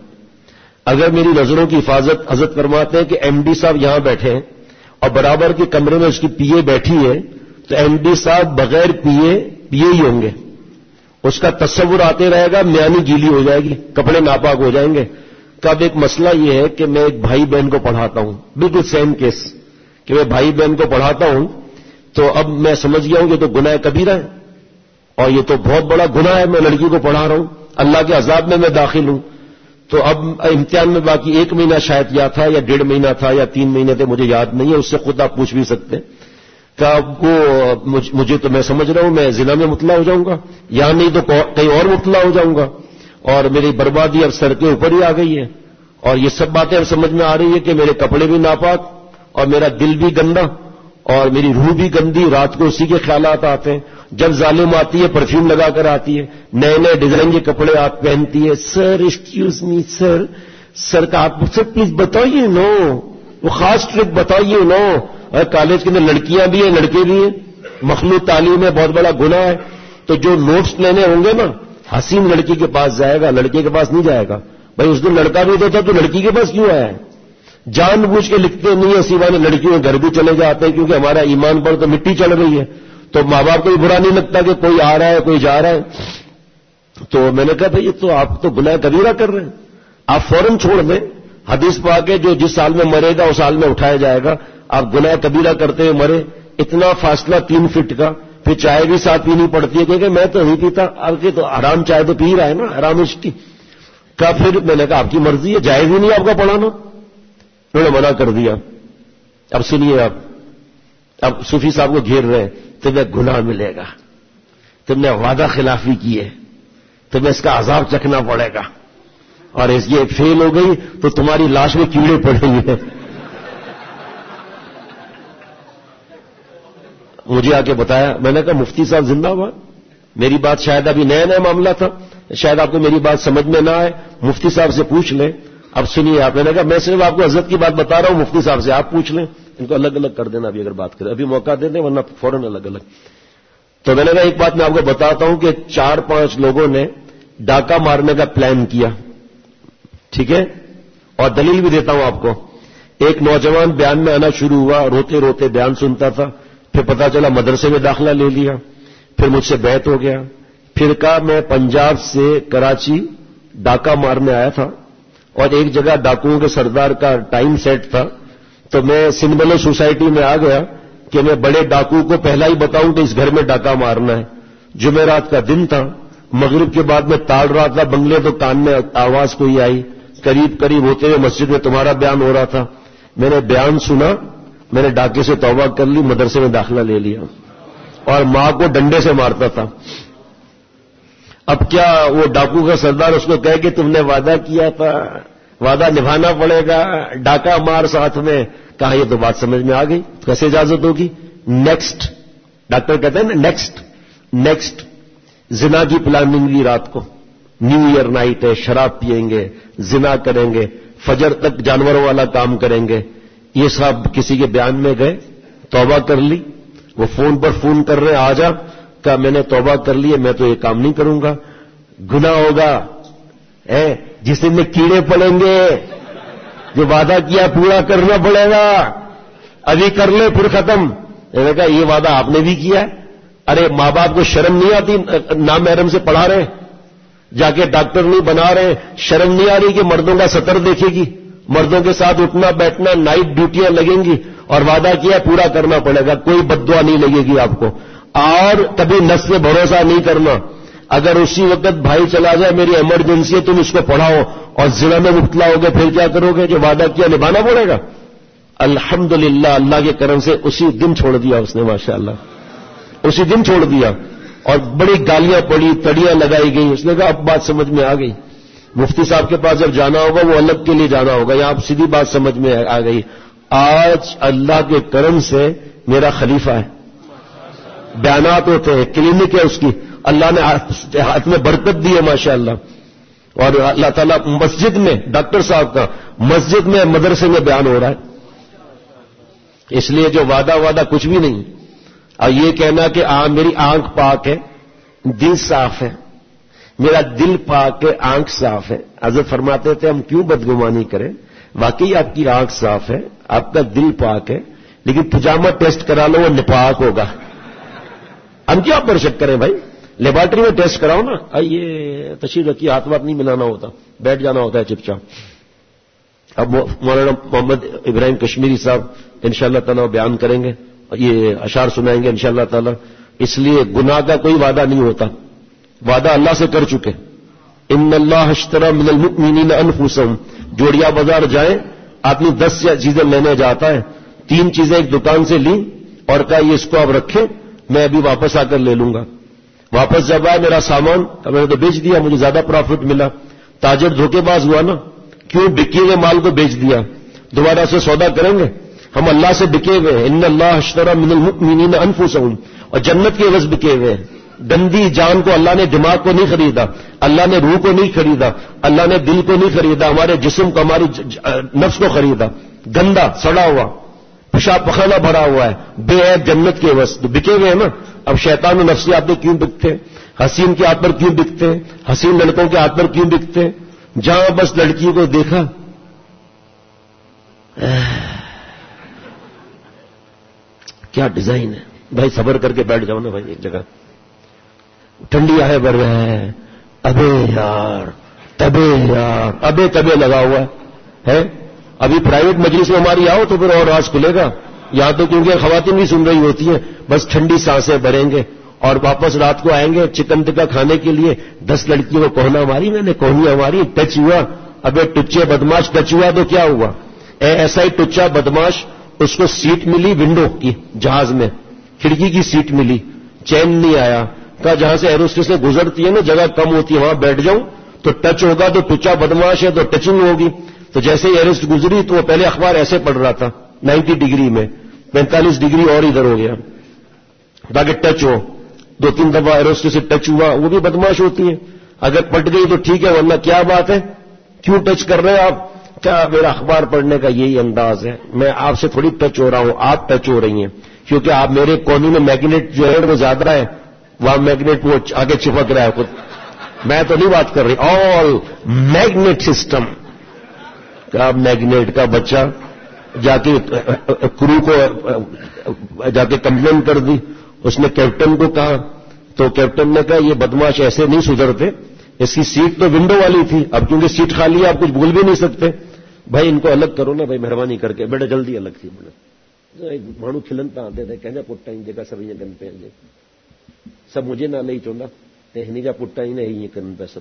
اگر میری نظروں کی حفاظت حضرت فرماتے ہیں کہ ایم ڈی صاحب یہاں بیٹھے ہیں اور برابر کے کمرے میں اس کی پی اے بیٹھی ہے, تو ایم ڈی صاحب بغیر پیے پیے ہی ہوں گے. اس کا تصور آتے رہے گا, میانی گیلی ہو جائے گی, کپڑے ناپاک ہو جائیں گے. تو اب ایک مسئلہ یہ ہے کہ میں ایک بھائی بہن کو پڑھاتا ہوں, بالکل سیم کیس کہ میں بھائی بہن کو پڑھاتا ہوں, تو اب میں سمجھ گیا ہوں کہ تو گناہ کبیرہ ہے, اور یہ تو بہت بڑا گناہ ہے. میں لڑکی کو پڑھا رہا ہوں, اللہ کے عذاب میں میں داخل ہوں. تو اب امتحان میں باقی ایک مہینہ شاید یا تھا یا ڈیڑھ مہینہ تھا یا تین مہینے تھے, مجھے یاد نہیں ہے, اس سے خود آپ پوچھ بھی سکتے ہیں. کہ وہ مجھے تو میں سمجھ رہا ہوں میں زنا میں مبتلا ہو جاؤں گا, یا نہیں تو کہیں اور مبتلا ہو جاؤں گا, اور میری بربادی اب سر کے اوپر ہی آ گئی ہے. اور یہ سب باتیں اب سمجھ میں آ رہی ہے کہ میرے کپڑے بھی ناپاک, اور میرا دل بھی گندا, اور میری روح بھی گندی. رات کو اسی کے خیالات آتے ہیں. جب ظالم آتی ہے پرفیوم لگا کر آتی ہے, نئے نئے ڈیزائن کے کپڑے آپ پہنتی ہے. سر ایکسکیوز می سر, سر کا آپ سر پلیز بتائیے نو, وہ خاص ٹرک بتائیے نو. اور کالج کے اندر لڑکیاں بھی ہیں لڑکے بھی ہیں, مخلوط تعلیم ہے, بہت بڑا گناہ ہے. تو جو نوٹس لینے ہوں گے نا, حسین لڑکی کے پاس جائے گا, لڑکے کے پاس نہیں جائے گا. بھائی اس دن لڑکا بھی تو تھا, تو لڑکی کے پاس کیوں آیا ہے؟ جان بوجھ کے لکھتے نہیں ہیں, سوا نے لڑکیوں گھر بھی چلے جاتے ہیں, کیونکہ ہمارا ایمان پر تو مٹی چل رہی ہے. تو ماں باپ کو بھی برا نہیں لگتا کہ کوئی آ رہا ہے کوئی جا رہا ہے. تو میں نے کہا بھئی یہ تو آپ تو گناہ کبیرہ کر رہے ہیں, آپ فوراً چھوڑ دیں. حدیث پا کے جو جس سال میں مرے گا اس سال میں اٹھایا جائے گا. آپ گناہ کبیرہ کرتے ہوئے مرے, اتنا فاصلہ تین فٹ کا, پھر چائے بھی ساتھ پینی پڑتی ہے کیونکہ میں تو نہیں پیتا, آپ کے تو حرام چائے تو پی رہا ہے نا, حرام عشق کی. کہا پھر میں نے کہا آپ کی مرضی ہے, جائز ہی نہیں آپ کا پڑھانا. انہوں نے منع کر دیا. اب سنیے آپ, اب صوفی صاحب کو گھیر رہے ہیں, تمہیں گناہ ملے گا, تم نے وعدہ خلافی کی ہے, تمہیں اس کا عذاب چکھنا پڑے گا, اور اس یہ فیل ہو گئی تو تمہاری لاش میں کیڑے پڑیں گے. مجھے آ کے بتایا, میں نے کہا مفتی صاحب زندہ باد, میری بات شاید ابھی نیا نیا معاملہ تھا, شاید آپ کو میری بات سمجھ میں نہ آئے, مفتی صاحب سے پوچھ لیں. اب سنیے آپ, میں نے کہا میں صرف آپ کو حضرت کی بات بتا رہا ہوں, مفتی صاحب سے آپ پوچھ لیں, ان کو الگ الگ کر دینا ابھی اگر بات کریں, ابھی موقع دے دیں ورنہ فوراً الگ الگ. تو میں نے کہا ایک بات میں آپ کو بتاتا ہوں کہ چار پانچ لوگوں نے ڈاکہ مارنے کا پلان کیا, ٹھیک ہے, اور دلیل بھی دیتا ہوں آپ کو. ایک نوجوان بیان میں آنا شروع ہوا, روتے روتے بیان سنتا تھا, پھر پتا چلا مدرسے میں داخلہ لے لیا, پھر مجھ سے بیعت ہو گیا, پھر کہا میں پنجاب سے کراچی ڈاکہ مارنے آیا تھا اور ایک جگہ ڈاکوؤں کے سردار کا ٹائم سیٹ تھا, تو میں سنبلو سوسائٹی میں آ گیا کہ میں بڑے ڈاکو کو پہلا ہی بتاؤں کہ اس گھر میں ڈاکہ مارنا ہے. جمعرات کا دن تھا, مغرب کے بعد میں تاڑ رہا تھا بنگلے, تو کان میں آواز کوئی آئی, قریب قریب ہوتے ہوئے مسجد میں تمہارا بیان ہو رہا تھا. میں نے بیان سنا, میں نے ڈاکے سے توبہ کر لی, مدرسے میں داخلہ لے لیا, اور ماں کو ڈنڈے سے مارتا تھا. اب کیا وہ ڈاکو کا سردار اس کو کہے کہ تم نے وعدہ کیا تھا, وعدہ نبھانا پڑے گا, ڈاکہ مار ساتھ میں. کہا یہ تو بات سمجھ میں آ گئی, کیسے اجازت ہوگی؟ نیکسٹ, ڈاکٹر کہتے ہیں نا نیکسٹ نیکسٹ زنا کی پلاننگ لی رات کو, نیو ایئر نائٹ ہے, شراب پیئیں گے, زنا کریں گے, فجر تک جانوروں والا کام کریں گے. یہ سب کسی کے بیان میں گئے, توبہ کر لی. وہ فون پر فون کر رہے, آ جا. کہا میں نے توبہ کر لی ہے, میں تو یہ کام نہیں کروں گا. گناہ ہوگا, جس دن میں کیڑے پڑیں گے, جو وعدہ کیا پورا کرنا پڑے گا. ابھی کر لے پھر ختم. میں نے کہا یہ وعدہ آپ نے بھی کیا ہے. ارے ماں باپ کو شرم نہیں آتی, نامحرم سے پڑھا رہے, جا کے ڈاکٹر نہیں بنا رہے, شرم نہیں آ رہی کہ مردوں کا سطر دیکھے گی, مردوں کے ساتھ اٹھنا بیٹھنا, نائٹ ڈیوٹیاں لگیں گی, اور وعدہ کیا پورا کرنا پڑے گا. کوئی بد دعا نہیں لگے گی آپ کو, اور کبھی نفس سے بھروسہ نہیں کرنا. اگر اسی وقت بھائی چلا جائے, میری ایمرجنسی ہے, تم اس کو پڑھاؤ, اور زنا میں مبتلا ہو گئے, پھر کیا کرو گے؟ جو وعدہ کیا نبھانا پڑے گا. الحمدللہ اللہ کے کرم سے اسی دن چھوڑ دیا اس نے, ماشاءاللہ اسی دن چھوڑ دیا. اور بڑی گالیاں پڑی, تڑیاں لگائی گئی. اس نے کہا اب بات سمجھ میں آ گئی. مفتی صاحب کے پاس جب جانا ہوگا وہ الگ کے لیے جانا ہوگا, یہاں سیدھی بات سمجھ میں آ گئی. آج اللہ کے کرم سے میرا خلیفہ ہے, بیانات ہوتے ہیں, کلینک ہے اس کی, اللہ نے ہاتھ میں برکت دی ہے ماشاءاللہ. اور اللہ تعالیٰ مسجد میں, ڈاکٹر صاحب کا مسجد میں مدرسے میں بیان ہو رہا ہے. اس لیے جو وعدہ وعدہ کچھ بھی نہیں. اور یہ کہنا کہ آ, میری آنکھ پاک ہے, دل صاف ہے, میرا دل پاک ہے, آنکھ صاف ہے. حضرت فرماتے تھے ہم کیوں بدگمانی کریں, واقعی آپ کی آنکھ صاف ہے, آپ کا دل پاک ہے, لیکن پجامہ ٹیسٹ کرا لو وہ نپاک ہوگا. ہم کیا پر شک کریں بھائی, لیبارٹری میں ٹیسٹ کراؤ نا. آئیے تشریف رکھیے, ہاتھ وات نہیں ملانا ہوتا, بیٹھ جانا ہوتا ہے چپ چاپ. اب مولانا محمد ابراہیم کشمیری صاحب انشاءاللہ تعالیٰ بیان کریں گے, یہ اشعار سنائیں گے انشاءاللہ تعالیٰ. اس لیے گناہ کا کوئی وعدہ نہیں ہوتا, وعدہ اللہ سے کر چکے. ان اللہ اشتری من المؤمنین انفسهم, جوڑیا بازار جائیں, آدمی دس چیزیں لینے جاتا ہے, تین چیزیں ایک دکان سے لی اور کہا یہ اس کو آپ رکھیں, میں ابھی واپس آ کر لے لوں گا. واپس جب آئے میرا سامان, میں نے تو بیچ دیا, مجھے زیادہ پروفٹ ملا. تاجر دھوکے باز ہوا نا, کیوں بکے ہوئے مال کو بیچ دیا, دوبارہ سے سودا کریں گے. ہم اللہ سے بکے ہوئے ہیں, ان اللہ اشتری من المؤمنین انفسهم, اور جنت کے عوض بکے ہوئے ہیں. گندی جان کو اللہ نے دماغ کو نہیں خریدا, اللہ نے روح کو نہیں خریدا, اللہ نے دل کو نہیں خریدا, ہمارے جسم کو, ہماری نفس کو خریدا. گندا سڑا ہوا, پیشاب پخانہ بھرا ہوا ہے, بے عیب جنت کے عوض, تو بکے ہوئے ہیں نا. اب شیطان و نفسیات پہ کیوں بکتے, حسین کے ہاتھ پر کیوں بکتے, حسین لڑکوں کے ہاتھ پر کیوں بکتے. جہاں بس لڑکی کو دیکھا کیا ڈیزائن ہے بھائی, صبر کر کے بیٹھ جاؤ نا بھائی ایک جگہ. ٹھنڈی آئے بر رہے ہیں, ابے یار تبے یار ابے تبے لگا ہوا ہے. ابھی پرائیویٹ مجلس میں ہماری آؤ تو پھر اور راز کھلے گا. یہاں تو کیونکہ خواتین بھی سن رہی ہوتی ہیں, بس ٹھنڈی سانسیں بھریں گے اور واپس رات کو آئیں گے چکن ٹکا کھانے کے لیے. دس لڑکیوں کو کوہنا ہماری, میں نے کوہنی ہماری, ٹچ ہوا. ابے ٹچے بدماش, ٹچ ہوا تو کیا ہوا؟ اے ایسا ہی ٹچا بدماش, اس کو سیٹ ملی ونڈو کی جہاز میں, کھڑکی کی سیٹ ملی, چین نہیں آیا. کہا جہاں سے ایروسٹیس گزرتی ہے نا جگہ کم ہوتی ہے وہاں بیٹھ جاؤں تو ٹچ ہوگا تو ٹچا بدماش ہے تو ٹچنگ ہوگی. تو جیسے ہی ایروسٹ گزری تو وہ پہلے اخبار ایسے پڑھ رہا تھا نائنٹی ڈگری میں, پینتالیس ڈگری اور ادھر ہو گیا تاکہ ٹچ ہو. دو تین دفعہ ایروسٹ سے ٹچ ہوا, وہ بھی بدماش ہوتی ہیں. اگر پٹ گئی تو ٹھیک ہے, ورنہ کیا بات ہے, کیوں ٹچ کر رہے ہیں آپ؟ کیا میرا اخبار پڑھنے کا یہی انداز ہے, میں آپ سے تھوڑی ٹچ ہو رہا ہوں, آپ ٹچ ہو رہی ہیں کیونکہ آپ میرے کونے میں میگنیٹ جو ہے وہ زیادہ ہے, وہاں میگنیٹ وہ آگے چپک رہا ہے خود. میں تو نہیں بات کر رہی. آل میگنیٹ سسٹم کا میگنیٹ کا بچہ جا کے کرو کو جا کے کمپلین کر دی. اس نے کیپٹن کو کہا تو کیپٹن نے کہا یہ بدماش ایسے نہیں سدھرتے, اس کی سیٹ تو ونڈو والی تھی, اب کیونکہ سیٹ خالی ہے آپ کچھ بھول بھی نہیں سکتے. بھائی ان کو الگ کرو نا بھائی, مہربانی کر کے. بیٹا جلدی الگ تھی بڑے مانو کھلن پہ آتے تھے کہنا پٹا ہی جگہ سب یہ گن پہ سب مجھے نہ لئی چوندا تہنی کا پٹا ہی نہیں یہ کرن پہ سب.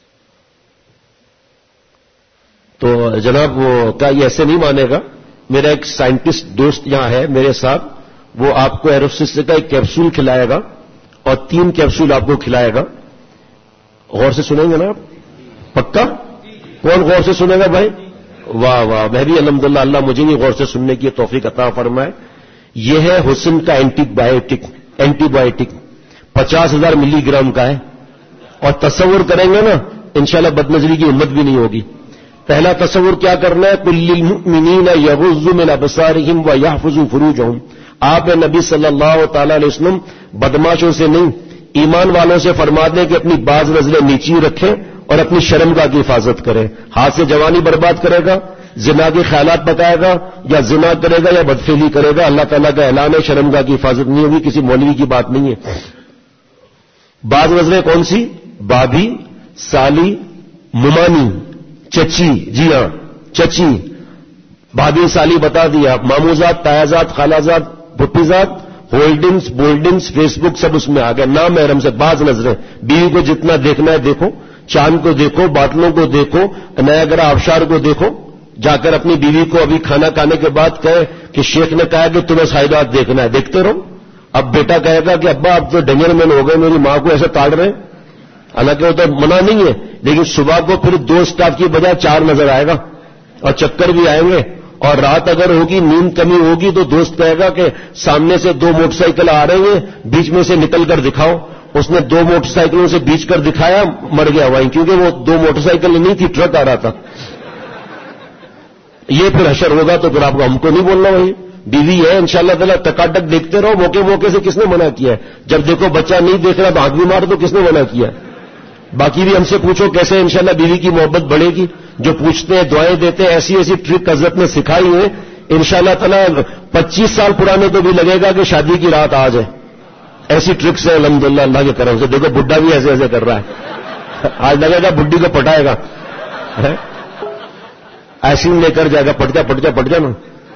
تو جناب وہ کیا یہ ایسے نہیں مانے گا. میرا ایک سائنٹسٹ دوست یہاں ہے میرے ساتھ, وہ آپ کو ایروسٹس کا ایک کیپسول کھلائے گا اور تین کیپسول آپ کو کھلائے گا. غور سے سنیں گے نا آپ؟ پکا؟ کون غور سے سنے گا بھائی؟ واہ واہ, میں بھی الحمدللہ, اللہ مجھے بھی غور سے سننے کی توفیق عطا فرمائے. یہ ہے حسن کا اینٹی بایوٹک. اینٹی بایوٹک پچاس ہزار ملی گرام کا ہے, اور تصور کریں گے نا انشاءاللہ بدنظری کی ہمت بھی نہیں ہوگی. پہلا تصور کیا کرنا ہے, کل للمؤمنین یغضوا من ابصارہم ویحفظوا فروجہم. آپ نبی صلی اللہ تعالی علیہ وسلم بدماشوں سے نہیں, ایمان والوں سے فرما دیں کہ اپنی باز نظریں نیچی رکھیں اور اپنی شرمگاہ کی حفاظت کریں. ہاتھ سے جوانی برباد کرے گا, زنا کے خیالات بتائے گا, یا زنا کرے گا یا بدفعلی کرے گا, اللہ تعالیٰ کا اعلان ہے شرمگاہ کی حفاظت نہیں ہوگی, کسی مولوی کی بات نہیں ہے. باز نظریں کون سی؟ بابی, سالی, ممانی, چچی. جی ہاں چچی, بھابھی سالی بتا دیا, ماموزاد, تایازاد, خالازاد, بھپیزاد, ہولڈنگز, بولڈنگز, فیس بک سب اس میں آ گیا. نام محرم سے باز نظریں. بیوی کو جتنا دیکھنا ہے دیکھو, چاند کو دیکھو, باطلوں کو دیکھو, نایاگرا آبشار کو دیکھو. جا کر اپنی بیوی کو ابھی کھانا کھانے کے بعد کہے کہ شیخ نے کہا کہ تمہیں سائدات دیکھنا ہے, دیکھتے رہو. اب بیٹا کہے گا کہ ابا اب تو ڈنگر مین ہو گئے, میری ماں کو ایسے تاڑ رہے ہیں, حالانکہ وہ تو منع نہیں ہے, لیکن صبح کو پھر دو اسٹاف کی بجائے چار نظر آئے گا اور چکر بھی آئیں گے. اور رات اگر ہوگی, نیند کمی ہوگی تو دوست کہے گا کہ سامنے سے دو موٹر سائیکل آ رہے ہیں, بیچ میں سے نکل کر دکھاؤ. اس نے دو موٹر سائیکلوں سے بیچ کر دکھایا, مر گیا وہیں, کیونکہ وہ دو موٹر سائیکل نہیں تھی, ٹرک آ رہا تھا. یہ پھر حشر ہوگا تو پھر آپ کو ہم کو نہیں بولنا. وہی بیوی ہے انشاءاللہ تعالیٰ, ٹکاٹک دیکھتے رہو. موقع موقع سے کس نے منع کیا ہے؟ جب دیکھو بچہ نہیں دیکھ رہا تو آنکھ بھی مار دو, کس نے منع کیا ہے؟ باقی بھی ہم سے پوچھو کیسے انشاءاللہ بیوی کی محبت بڑھے گی. جو پوچھتے ہیں, دعائیں دیتے ہیں, ایسی ایسی ٹرک حضرت نے سکھائی ہے انشاءاللہ تعالیٰ پچیس سال پرانے تو بھی لگے گا کہ شادی کی رات آ جائے. ایسی ٹرکس ہے الحمدللہ اللہ کی طرف سے. دیکھو بڈھا بھی ایسے ایسے کر رہا ہے, آج لگے گا بڈھی کو پٹائے گا, ایسی لے کر جائے گا, پٹ جا پٹ جا پٹ جا نا.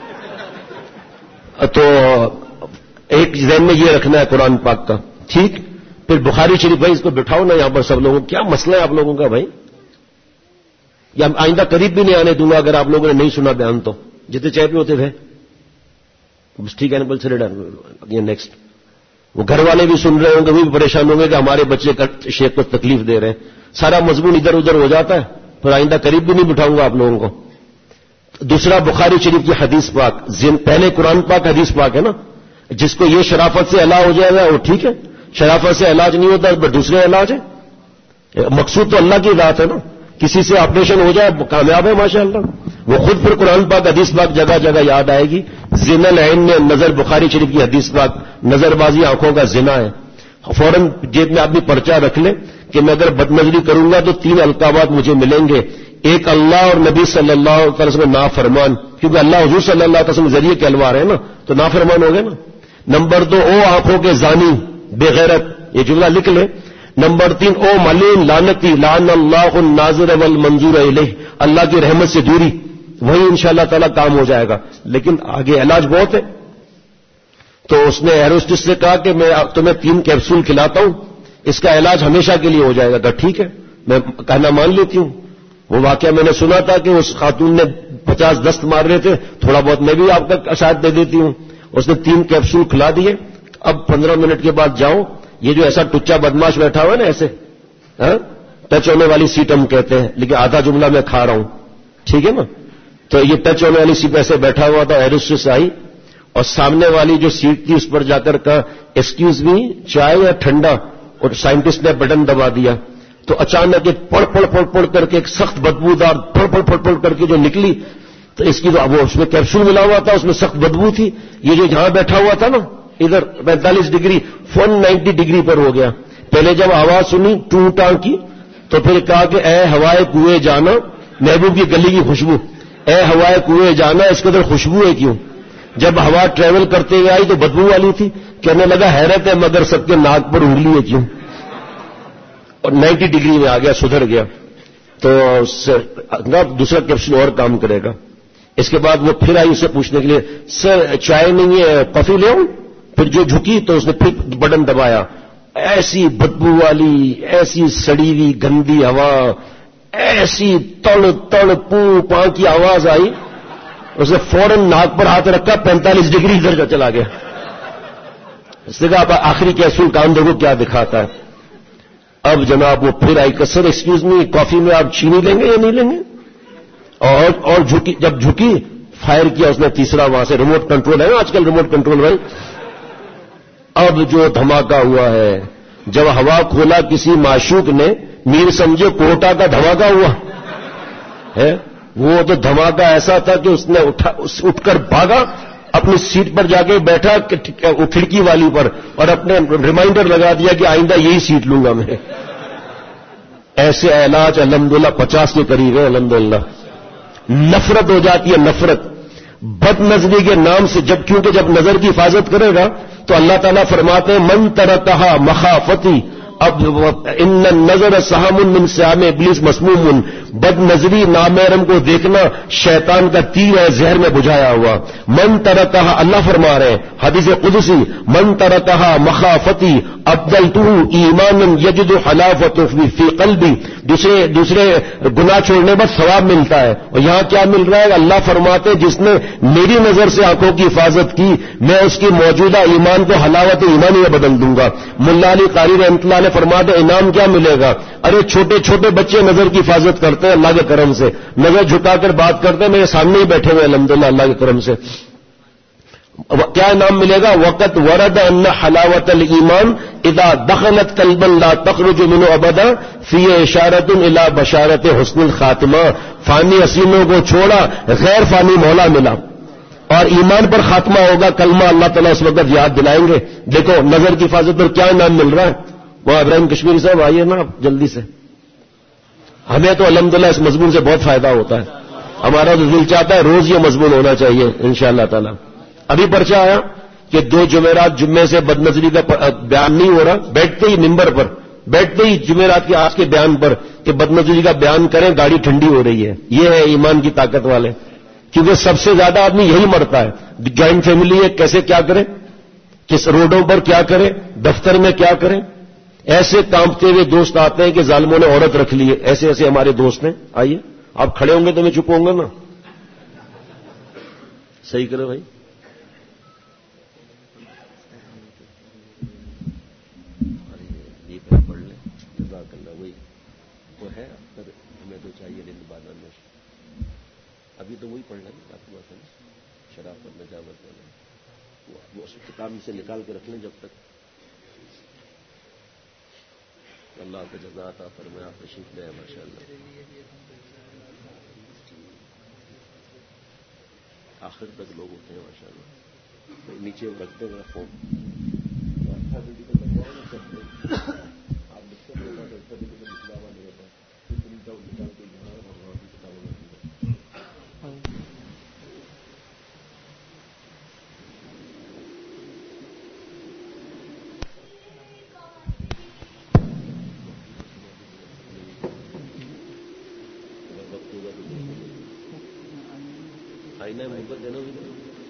تو ایک ذہن میں یہ رکھنا ہے قرآن پاک کا, ٹھیک. پھر بخاری شریف, بھائی اس کو بٹھاؤ نا یہاں پر سب لوگوں. کیا مسئلہ ہے آپ لوگوں کا بھائی؟ یا آئندہ قریب بھی نہیں آنے دوں گا اگر آپ لوگوں نے نہیں سنا بیان تو. جتنے چائے پہ ہوتے تھے بس ٹھیک ہے, بل سے نیکسٹ. وہ گھر والے بھی سن رہے ہوں گے, وہ بھی پریشان ہوں گے کہ ہمارے بچے کا شیخ کو تکلیف دے رہے ہیں. سارا مضمون ادھر ادھر ہو جاتا ہے, پھر آئندہ قریب بھی نہیں بٹھاؤں گا آپ لوگوں کو. دوسرا بخاری شریف کی حدیث پاک, پہلے قرآن پاک حدیث پاک ہے نا. جس کو یہ شرافت سے علاج ہو جائے گا وہ ٹھیک ہے, شرافت سے علاج نہیں ہوتا تو دوسرے علاج ہے. مقصود تو اللہ کی ذات ہے نا. کسی سے آپریشن ہو جائے کامیاب ہے ماشاءاللہ. وہ خود پھر قرآن پاک حدیث پاک جگہ جگہ یاد آئے گی. زنا العین میں نظر, بخاری شریف کی حدیث پاک, نظر بازی آنکھوں کا زنا ہے. فوراً جیب میں آدمی پرچہ رکھ لے کہ میں اگر بدنظری کروں گا تو تین القابات مجھے ملیں گے. ایک, اللہ اور نبی صلی اللہ علیہ وسلم نافرمان, کیونکہ اللہ حضور صلی اللہ علیہ وسلم ذریعے کہلوا رہے ہیں نا, تو نافرمان ہو گئے نا. نمبر دو, او آنکھوں کے زانی بے غیرت, یہ جملہ لکھ لے. نمبر تین او ملین لعنتی لعن اللہ الناظر والمنظور الیہ، اللہ کی رحمت سے دوری، وہی انشاءاللہ تعالی کام ہو جائے گا. لیکن آگے علاج بہت ہے. تو اس نے ایروسٹس سے کہا کہ میں تمہیں تین کیپسول کھلاتا ہوں، اس کا علاج ہمیشہ کے لیے ہو جائے گا. کہ ٹھیک ہے میں کہنا مان لیتی ہوں. وہ واقعہ میں نے سنا تھا کہ اس خاتون نے پچاس دست مار رہے تھے، تھوڑا بہت میں بھی آپ کا شاید دے دیتی ہوں. اس نے تین کیپسول کھلا دیے. اب پندرہ منٹ کے بعد جاؤ، یہ جو ایسا ٹچا بدماش بیٹھا ہوا ہے نا ایسے ٹچ ہونے والی سیٹ ہم کہتے ہیں، لیکن آدھا جملہ میں کھا رہا ہوں، ٹھیک ہے نا. تو یہ ٹچ ہونے والی سیٹ ایسے بیٹھا ہوا تھا. ایروسٹس آئی اور سامنے والی جو سیٹ تھی اس پر جا کر کہا ایکسکیوز می چائے یا ٹھنڈا، اور سائنٹسٹ نے بٹن دبا دیا. تو اچانک ایک پڑ پڑ پڑ پڑ کر کے ایک سخت بدبو دار پڑ پڑ پڑ پڑ کر کے جو نکلی، تو اس کی وہ اس میں کیپسول ملا ہوا تھا، اس میں سخت بدبو تھی. یہ جو جہاں بیٹھا ہوا تھا نا ادھر پینتالیس ڈگری ون نائنٹی ڈگری پر ہو گیا. پہلے جب آواز سنی ٹو ٹاں کی تو پھر کہا کہ اے ہوائے کوئے جانا، محبوب کی گلی کی خوشبو، اے ہوائے کوئے جانا اس کے اندر خوشبو ہے کیوں؟ جب ہوا ٹریول کرتے ہوئے آئی تو بدبو والی تھی. کہنے لگا حیرت ہے مگر سب کے ناک پر انگلی ہے کیوں؟ اور نائنٹی ڈگری میں آ گیا، سدھر گیا. تو دوسرا کیپسول اور کام کرے گا. اس کے بعد وہ پھر آئی اسے پوچھنے کے لیے سر چائے نہیں ہے کافی لے آؤں؟ پھر جو جھکی تو اس نے پھر بٹن دبایا. ایسی بدبو والی، ایسی سڑی ہوئی گندی ہوا، ایسی تڑ تڑ پو پاں کی آواز آئی. اس نے فوراً ناک پر ہاتھ رکھا، پینتالیس ڈگری ادھر کا چلا گیا. اس نے کہا آخری کیپسول کام دیکھو کیا دکھاتا ہے. اب جناب وہ پھر آئی کہ سر ایکسکیوز می کافی میں آپ چینی لیں گے یا نہیں لیں گے؟ اور اور جھکی، جب جھکی فائر کیا اس نے تیسرا وہاں سے. ریموٹ کنٹرول ہے نا آج کل، ریموٹ کنٹرول بھائی. اب جو دھماکہ ہوا ہے، جب ہوا کھولا کسی معشوق نے، میر سمجھے کوٹا کا دھماکہ ہوا ہے. وہ تو دھماکہ ایسا تھا کہ اس نے اٹھا اٹھ کر بھاگا، اپنی سیٹ پر جا کے بیٹھا کھڑکی والی پر، اور اپنے ریمائنڈر لگا دیا کہ آئندہ یہی سیٹ لوں گا میں. ایسے علاج الحمدللہ پچاس کے قریب ہے الحمدللہ. نفرت ہو جاتی ہے، نفرت بد نظری کے نام سے. جب کیونکہ جب نظر کی حفاظت کرے گا تو اللہ تعالیٰ فرماتے ہیں من ترکہا مخافتی، اب ان النظر سہام من سہام ابلیس مسموم، بد نظری نامحرم کو دیکھنا شیطان کا تیر ہے زہر میں بجھایا ہوا. من ترکہا، اللہ فرما رہے ہیں حدیث قدسی، من ترکہا مخافتی ابدلتہ ایمانا یجد حلاوۃ فی قلبی. دوسرے دوسرے گناہ چھوڑنے پر ثواب ملتا ہے. اور یہاں کیا مل رہا ہے؟ اللہ فرماتے جس نے میری نظر سے آنکھوں کی حفاظت کی میں اس کی موجودہ ایمان کو حلاوت ایمانی میں بدل دوں گا. ملا علی قاری رحمۃ اللہ نے فرماتے انعام کیا ملے گا؟ ارے چھوٹے چھوٹے بچے نظر کی حفاظت کرتے ہیں اللہ کے کرم سے، نظر جھکا کر بات کرتے ہیں، میرے سامنے ہی بیٹھے ہوئے الحمدللہ اللہ کے کرم سے. کیا انعام ملے گا؟ وقت ورد ان حلاوت الایمان اذا دخلت قلبا لا تخرج منه ابدا فی اشارۃ الی بشارت حسن الخاتمہ. فانی حسینوں کو چھوڑا، غیر فانی مولا ملا اور ایمان پر خاتمہ ہوگا. کلمہ اللہ تعالیٰ اس وقت یاد دلائیں گے. دیکھو نظر کی حفاظت پر کیا انعام مل رہا ہے. وہاں ابراہیم کشمیری صاحب آئیے نا آپ جلدی سے. ہمیں تو الحمدللہ اس مضمون سے بہت فائدہ ہوتا ہے. ہمارا تو دل چاہتا ہے روز یہ مضمون ہونا چاہیے انشاءاللہ تعالی. ابھی پرچہ آیا کہ دو جمعرات جمعے سے بد نظری کا بیان نہیں ہو رہا. بیٹھتے ہی ممبر پر، بیٹھتے ہی جمعرات کے آج کے بیان پر کہ بد نظری کا بیان کریں، گاڑی ٹھنڈی ہو رہی ہے. یہ ہے ایمان کی طاقت والے. کیونکہ سب سے زیادہ آدمی یہی مرتا ہے. جوائنٹ فیملی ہے، کیسے کیا کرے، کس روڈوں پر کیا کرے، دفتر میں کیا کرے. ایسے کانپتے ہوئے دوست آتے ہیں کہ ظالموں نے عورت رکھ لی ہے. ایسے ایسے ہمارے دوست ہیں. آئیے آپ کھڑے ہوں گے تو میں چپ ہوں گا نا. صحیح کرے بھائی. پڑھ لیں جزاک اللہ. وہی وہ ہے ہمیں تو چاہیے دن بعد میں ابھی تو وہی پڑھ لیں گے. آپ کی بات ہے شرافت میں جاوت وہ اس کتاب سے نکال کے رکھ لیں جب تک. اللہ کا جزا عطا فرمائے. آپ تشریف لے ماشاء اللہ. آخر تک لوگ ہوتے ہیں ماشاء اللہ. نیچے رکھتے ہیں میرا فون. آپ لکھتے نکلا ہوا نہیں ہوتا نکال کے آئینہ محبت دینا بھی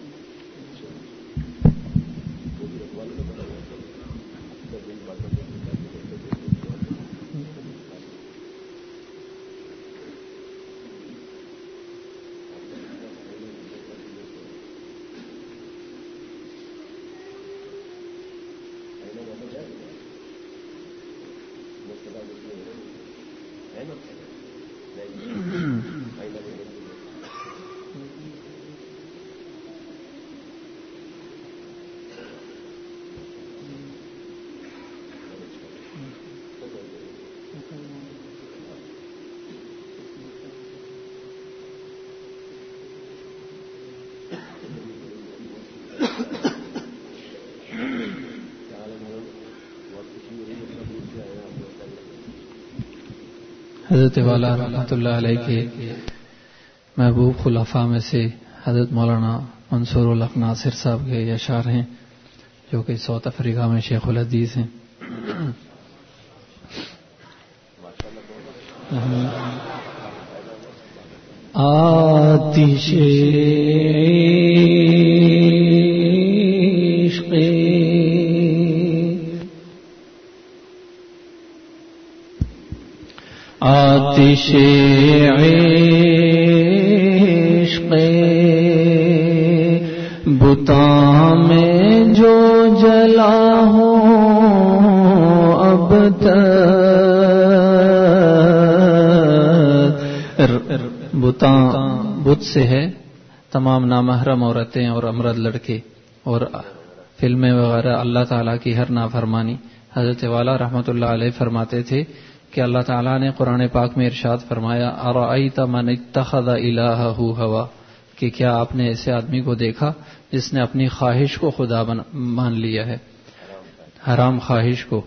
حضرت والا رحمۃ اللہ علیہ کے محبوب خلفاء میں سے حضرت مولانا منصور الحق ناصر صاحب کے یہ اشعار ہیں جو کہ ساؤتھ افریقہ میں شیخ الحدیث ہیں. آتش عشق آتش عشق بتاں میں جو جلا ہو اب تک بتاں بت سے ہے تمام نامحرم عورتیں اور امرد لڑکے اور فلمیں وغیرہ اللہ تعالیٰ کی ہر نافرمانی. حضرت والا رحمۃ اللہ علیہ فرماتے تھے کہ اللہ تعالیٰ نے قرآن پاک میں ارشاد فرمایا ارأیت من اتخذ الہہ ہوا، کہ کیا آپ نے ایسے آدمی کو دیکھا جس نے اپنی خواہش کو خدا مان لیا ہے، حرام خواہش کو.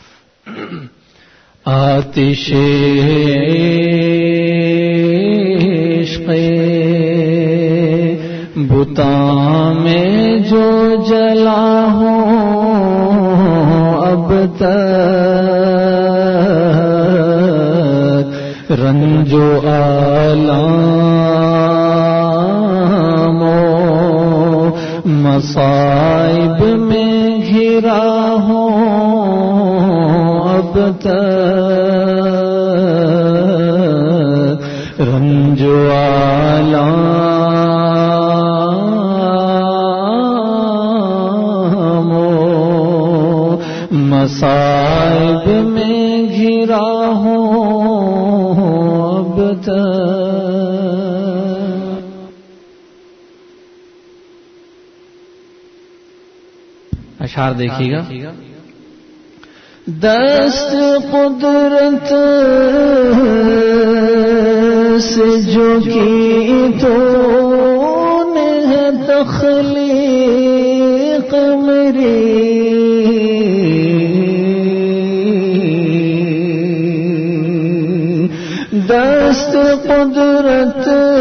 آتش عشق بتاں میں جو جلا ہو اب تک رنج و آلام و مصائب میں گھرا ہو اب تک رنج و آلام و مصائب میں گھرا ہو اب تک. اشعار دیکھیے گا. دست قدرت سے جو کی تو نے تخلیق میری دست قدرت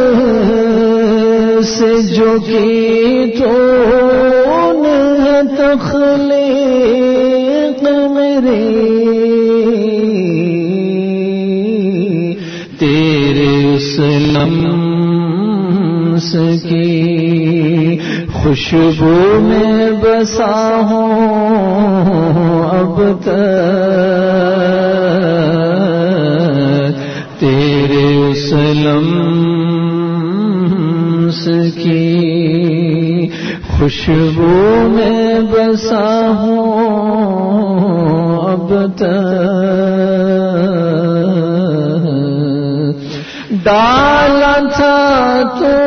سے جو کی تو نے تخلیق میری تیرے اس لمس کی خوشبو میں بسا ہوں اب تک تیرے اس لمس کی خوشبو میں بسا ہوں اب تک. ڈالا تھا تو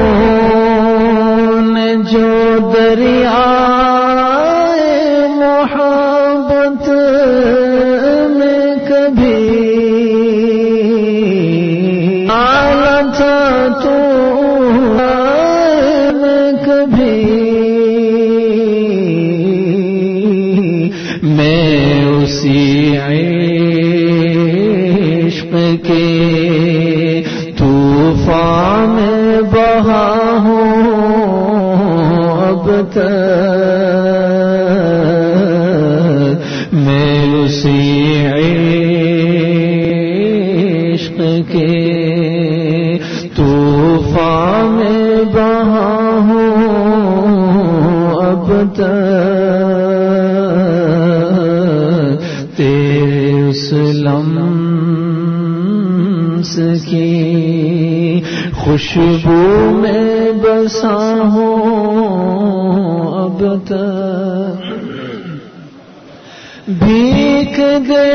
نے جو دریا محبت میں کبھی ڈالا تھا تو میں کبھی میں اسی عشق کے طوفان میں بہا ہوں اب تک میں اسی عشق کے طوفان میں بہا خوشبو میں بسا ہوں اب تک بھیک دے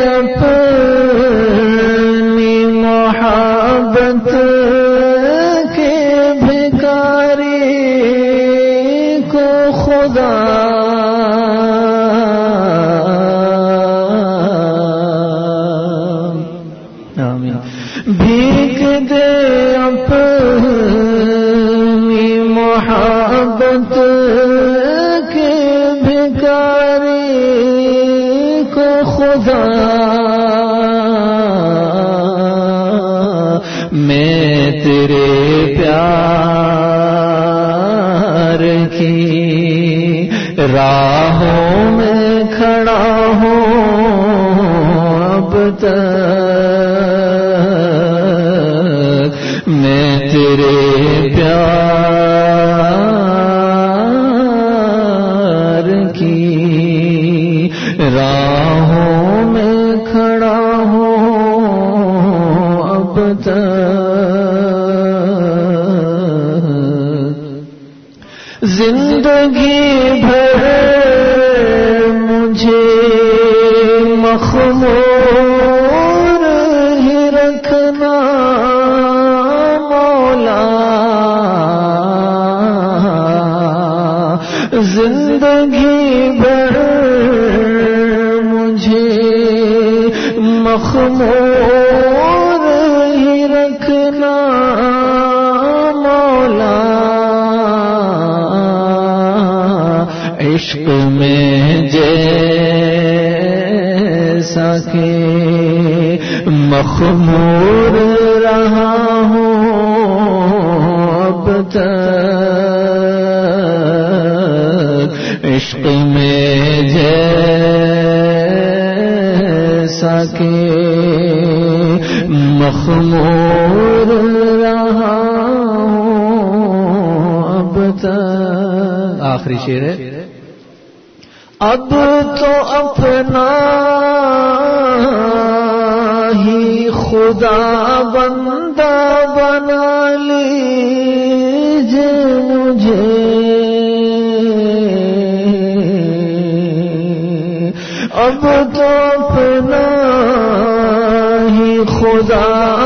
اپنی محبت کے بھکاری کو خدا آمین بھیک دے اپنی محبت کے بھکاری کو خدا میں تیرے پیار کی راہوں میں کھڑا ہوں اب تک میں تیرے پیار کی راہوں میں کھڑا ہوں اب تک زندگی بھر مجھے مخمور ہی رکھنا مولا زندگی بھر مجھے مخمور ہی رکھنا مولا عشق میں جیسا کہ مخمور رہا ہوں اب تک عشق میں جیسا کہ مخمور رہا ہوں اب تک آخری شعر ہے اب تو اپنا ہی خدا بندہ بنا لیجیے مجھے اب تو اپنا ہی خدا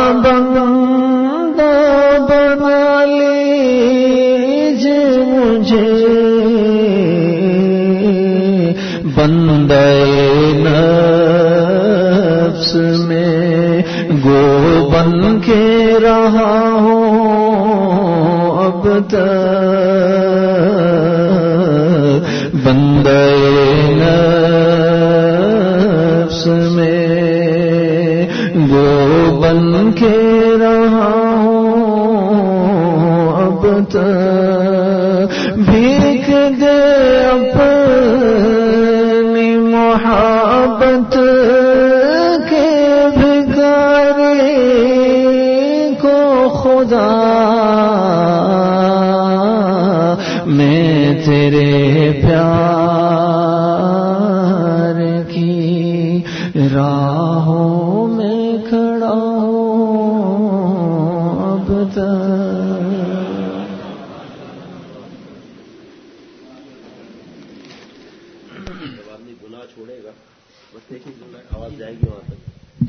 بندہ بنا لیجیے مجھے بندے نفس میں گو بن کے رہا ہوں اب تک بندے نفس میں گو بن کے رہا ہوں اب تک بھیک دے اپنی محبت کے بھکاری کو خدا میں تیرے پیار کی راہوں میں کھڑا ہوں اب تک گناہ چھوڑے گا بس دیکھیں آواز جائے گی وہاں تک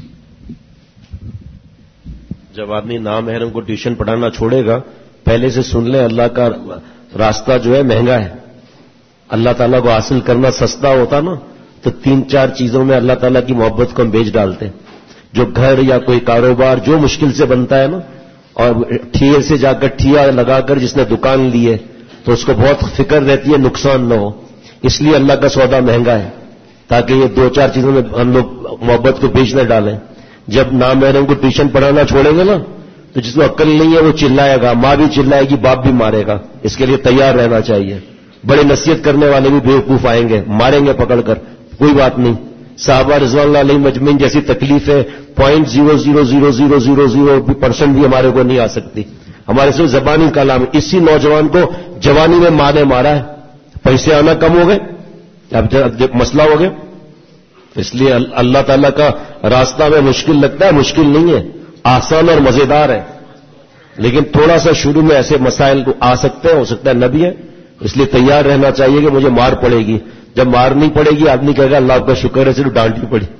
جب آدمی نامحرم کو ٹیوشن پڑھانا چھوڑے گا پہلے سے سن لیں اللہ کا راستہ جو ہے مہنگا ہے اللہ تعالیٰ کو حاصل کرنا سستا ہوتا نا تو تین چار چیزوں میں اللہ تعالیٰ کی محبت کو ہم بیچ ڈالتے ہیں جو گھر یا کوئی کاروبار جو مشکل سے بنتا ہے نا اور ٹھیے سے جا کر ٹھیا لگا کر جس نے دکان لی ہے تو اس کو بہت فکر رہتی ہے نقصان نہ ہو اس لیے اللہ کا سودا مہنگا ہے تاکہ یہ دو چار چیزوں میں ہم لوگ محبت کو بیچ نہ ڈالیں جب نامحرم کو ٹیوشن پڑھانا چھوڑیں گے نا تو جس کو عقل نہیں ہے وہ چلائے گا ماں بھی چلائے گی باپ بھی مارے گا اس کے لیے تیار رہنا چاہیے بڑے نصیحت کرنے والے بھی بیوقوف آئیں گے ماریں گے پکڑ کر کوئی بات نہیں صحابہ رضوان اللہ علیہ مجمعین جیسی تکلیف ہے point zero zero zero zero zero zero percent بھی ہمارے کو نہیں آ سکتی ہمارے سے زبانی کلام اسی نوجوان کو جوانی میں ماں نے مارا ہے پیسے آنا کم ہو گئے اب مسئلہ ہو گیا اس لیے اللہ تعالیٰ کا راستہ میں مشکل لگتا ہے مشکل نہیں ہے آسان اور مزیدار ہے لیکن تھوڑا سا شروع میں ایسے مسائل آ سکتے ہیں، ہو سکتا ہے نہ بھی ہے، اس لیے تیار رہنا چاہیے کہ مجھے مار پڑے گی. جب مار نہیں پڑے گی آدمی کہے گا اللہ کا شکر ہے صرف ڈانٹ ہی پڑی.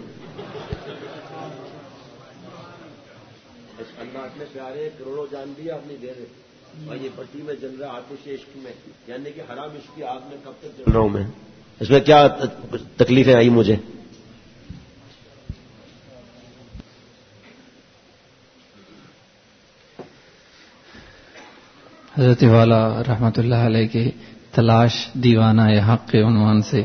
اللہ نے پیارے کروڑوں جان دیا اپنی دے رہے اور یہ پٹی میں جل رہا آتش عشق میں، یعنی کہ حرام عشق کی آگ میں کب تک جل رہا ہوں میں، اس میں کیا تکلیفیں آئی مجھے. حضرت والا رحمت اللہ علیہ کے تلاش دیوانہ حق کے عنوان سے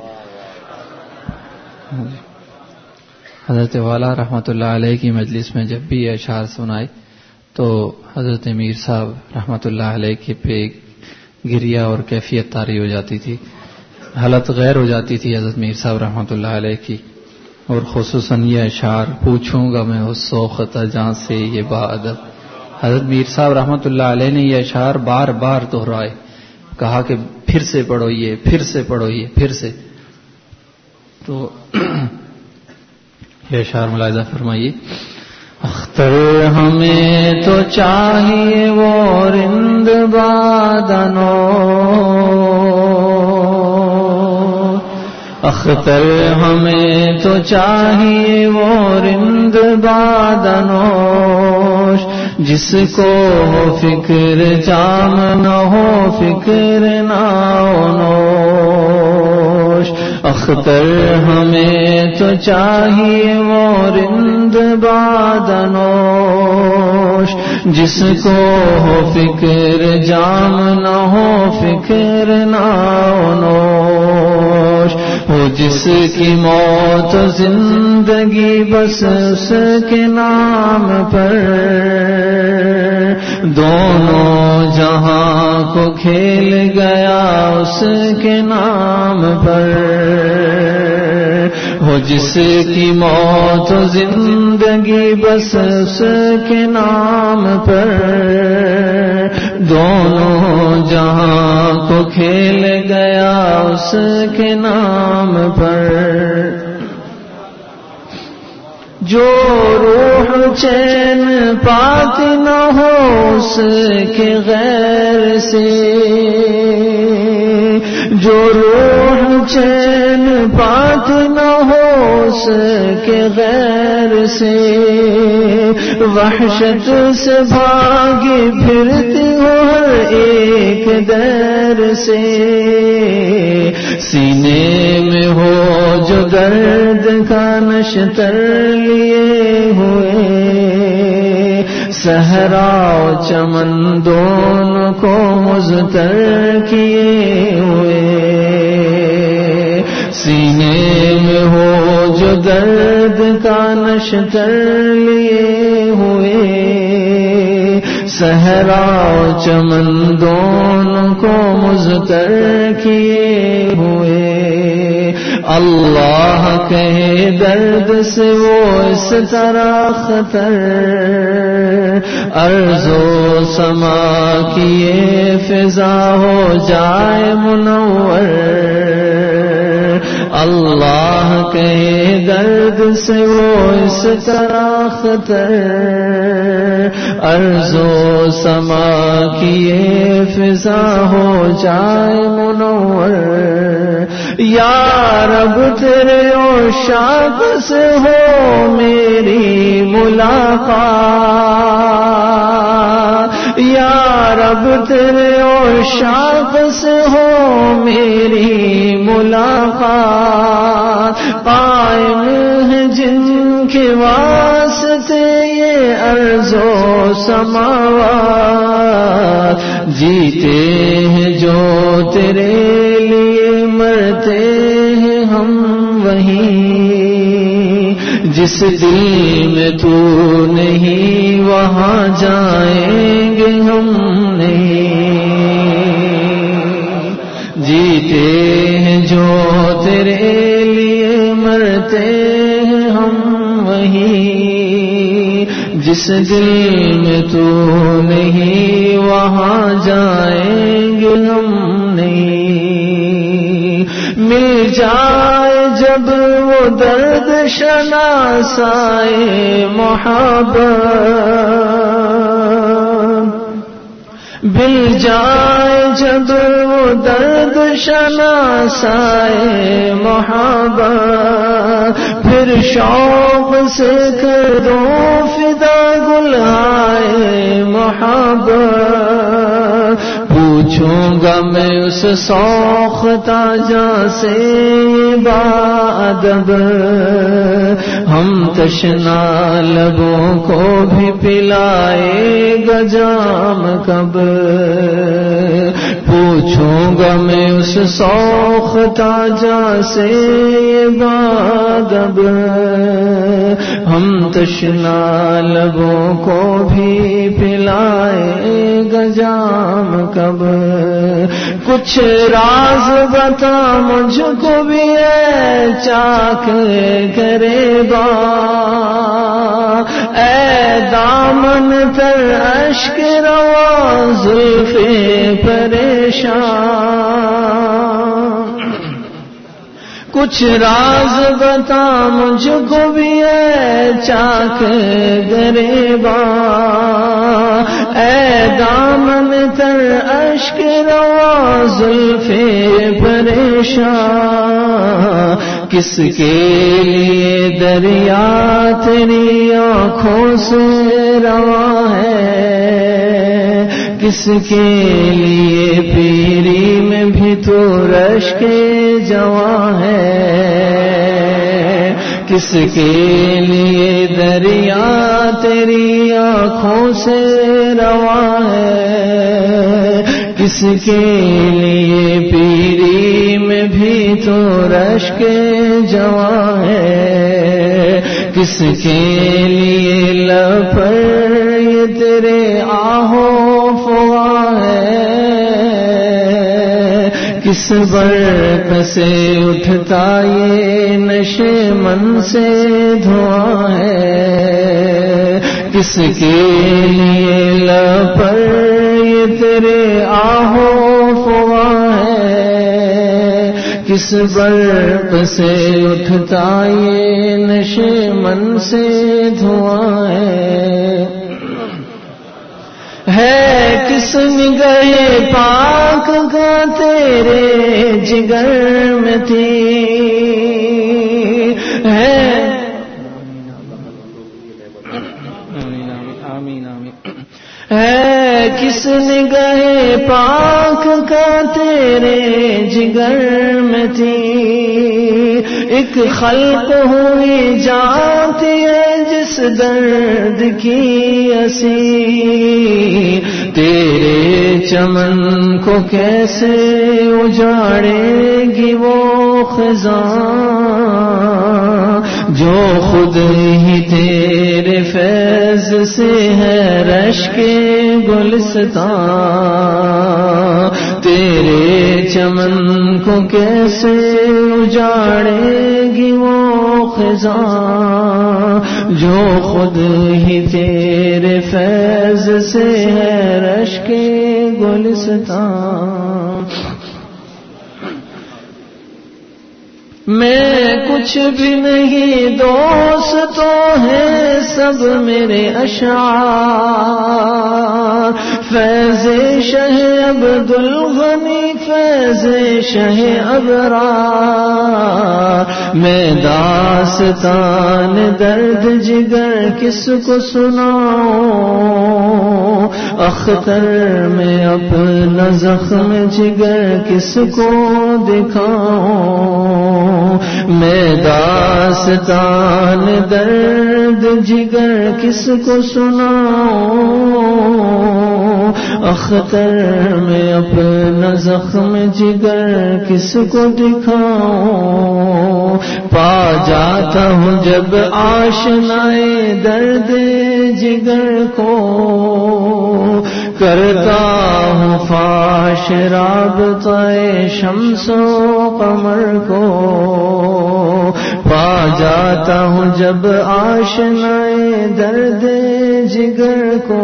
حضرت والا رحمت اللہ علیہ کی مجلس میں جب بھی یہ اشعار سنائے تو حضرت میر صاحب رحمت اللہ علیہ کے پہ گریا اور کیفیت طاری ہو جاتی تھی، حالت غیر ہو جاتی تھی حضرت میر صاحب رحمت اللہ علیہ کی. اور خصوصاً یہ اشعار پوچھوں گا میں اس سوخت جہاں سے یہ بادت، حضرت میر صاحب رحمت اللہ علیہ نے یہ اشعار بار بار دہرائے، کہا کہ پھر سے پڑھو یہ پھر سے پڑھو یہ پھر سے. تو یہ اشعار ملاحظہ فرمائیے. اختر ہمیں تو چاہیے وہ رند بادنو، اختر ہمیں تو چاہیے وہ رند بادنوش، جس کو ہو فکر جام نہ ہو فکر نوش. اختر ہمیں تو چاہیے وہ رند بادنوش، جس کو ہو فکر جام نہ ہو فکر نوش. وہ جس کی موت زندگی بس اس کے نام پر، دونوں جہاں کو کھیل گیا اس کے نام پر. وہ جس کی موت زندگی بس اس کے نام پر، دونوں جہاں کو کھیل گیا اس کے نام پر. جو روح چین پاتی نہ ہو اس کے غیر سے، جو روح چین پاتی نہ ہو اس کے غیر سے، وحشت سے بھاگی پھرتی ہو ہر ایک دیر سے. سینے میں ہو جو درد کا نشتر لیے ہوئے، صحرا و چمن دونوں کو مضطر کیے ہوئے. سینے میں ہو جو درد کا نشتر لیے ہوئے، صحرا و چمن دونوں کو مضطر کیے ہوئے. اللہ کے درد سے وہ اس طرح خطر، ارض و سما کی یہ فضا ہو جائے منور. اللہ کے درد سے وہ اس طرح خطر، ارض و سما کی یہ فضا ہو جائے منور. یا رب تیرے عشاق سے ہو میری ملاقات، یا رب تیرے عشاق سے ہو میری ملاقات. قائم ہے جن کے واسطے یہ ارض و سماوات، جیتے ہیں جو تیرے لیے مرتے ہیں ہم وہیں، جس دل میں تو نہیں وہاں جائیں گے ہم نہیں. جیتے ہیں جو تیرے لیے مرتے ہیں ہم وہیں، جس دل میں تو نہیں وہاں جائیں گے ہم نہیں. مل جائے جب وہ درد شناسائے محبت، بل جائے جب وہ درد شناسائے محبت، پھر شوق سے کر دو فدا گلہائے محبت، پوچھوں گا میں اس سوختہ جاں سے بادب، ہم تشنا لبوں کو بھی پلائے گا جام کب، پوچھوں گا میں اس سوختہ جاں سے بادب، ہم تشنا لبوں کو بھی پلائے گا جام کب، کچھ راز بتا مجھ کو بھی ہے چاک گریباں، اے دامن تر اشک رواں زلف پریشان، کچھ راز بتا مجھ کو بھی ہے چاک گریباں، اے دامن تر اشک رواں زلف پریشان، کس کے لیے دریا تیری آنکھوں سے رواں ہے، کس کے لیے پیری میں بھی تو رشک جواں ہے، کس کے لیے دریا تیری آنکھوں سے رواں ہے، کس کے لیے پیری میں بھی تو رشک جواں ہے، کس کے لیے لب پر یہ تیرے آہو فواں ہے، کس برق سے اٹھتا یہ نشے من سے دھواں ہے، کس کے لیے لب پر یہ تیرے آہو فواں ہے، کس برق سے اٹھتا یہ نشے من سے دھواں ہے، ہے کس نگاہ پاک کا تیرے جگر میں تھی، ہے ہے کس نگاہ پاک کا تیرے جگر میں تھی، ایک خلق ہوئی جانتی ہے جس درد کی اسی، تیرے چمن کو کیسے اجاڑے گی وہ خزاں، جو خود ہی تیرے فیض سے ہے رشک گلستان، تیرے چمن کو کیسے اجاڑے گی وہ خزاں، جو خود ہی تیرے فیض سے ہے رشک گلستان، میں کچھ بھی نہیں دوست تو ہیں سب میرے اشعار، فیض شہ عبد الغنی فیض شہ ابرار، میں داستان درد جگر کس کو سناؤں، اختر میں اپنا زخم جگر کس کو دکھاؤں، میں داستان درد جگر کس کو سناؤں، اختر میں اپنا زخم جگر کس کو دکھاؤں، پا جاتا ہوں جب آشنائے درد جگر کو، کرتا ہوں فاش رابطہ شمس و قمر کو، پا جاتا ہوں جب آشنائے درد جگر کو،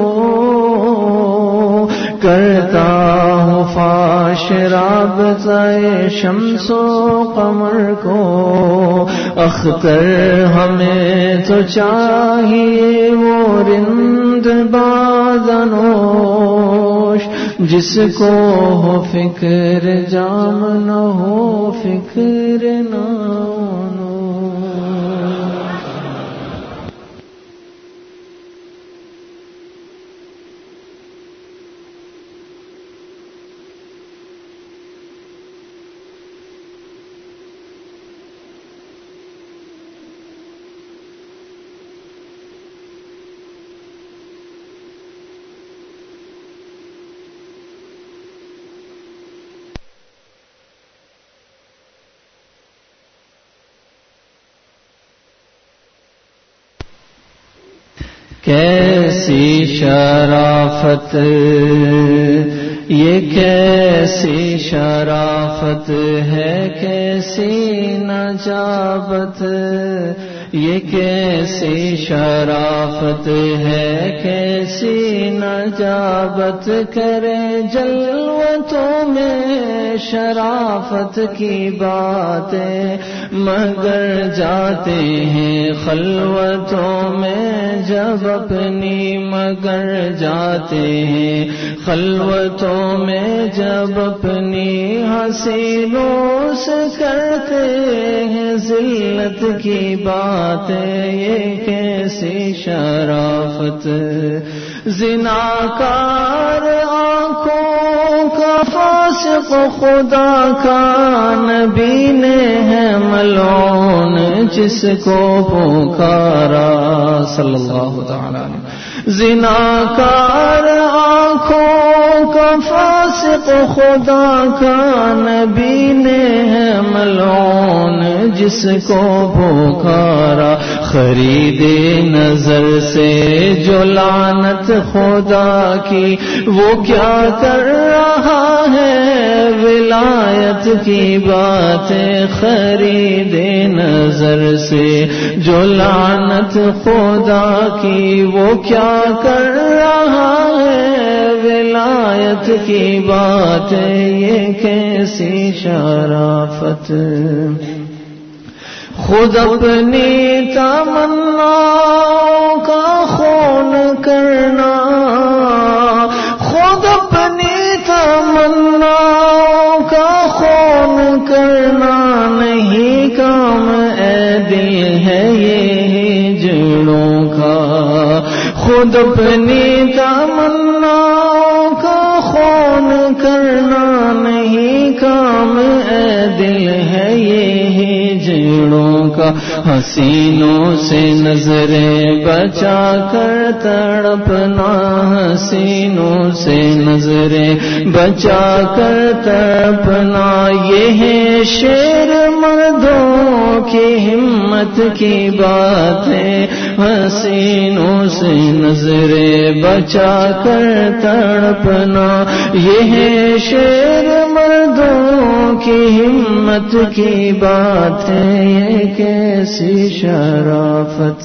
کرتا ہوں فاش رابطہ شمس و قمر کو، اختر ہمیں تو چاہیے وہ رند بادنوش جس کو ہو فکر جام نہ ہو فکر نانو. کیسی شرافت یہ کیسی شرافت ہے کیسی نجابت یہ کیسی شرافت ہے کیسی نجابت کرے جلوتوں میں شرافت کی باتیں مگر جاتے ہیں خلوتوں میں جب اپنی مگر جاتے ہیں خلوتوں میں جب اپنی حسینوں سے کرتے ہیں ذلت کی باتیں یہ کیسی شرافت. زناکار آنکھوں کا فاسق خدا کا نبی نے ہے ملعون جس کو پکارا صلی اللہ تعالی علیہ. زناکار آنکھوں کا فاسق خدا کا نبی نے ہے ملعون جس کو پکارا. خریدے نظر سے جو لعنت خدا کی وہ کیا کر رہا ہے ولایت کی باتیں خریدے نظر سے جو لعنت خدا کی وہ کیا کر رہا ہے ولایت کی باتیں یہ کیسی شرافت. خود اپنی تمناؤں کا خون کرنا خود اپنی تمناؤں کا خون کرنا نہیں کام اے دل ہے یہ ہجڑوں کا. خود اپنی تمناؤں کا خون کرنا نہیں کام اے دل ہے یہ ہجڑوں کا. حسینوں سے نظریں بچا کر تڑپنا حسینوں سے نظریں بچا کر تڑپنا یہ ہے شیر مردوں کی ہمت کی باتیں. حسینوں سے نظریں بچا کر تڑپنا یہ ہے شیر مردوں کی ہمت کی باتیں یہ کیسی شرافت.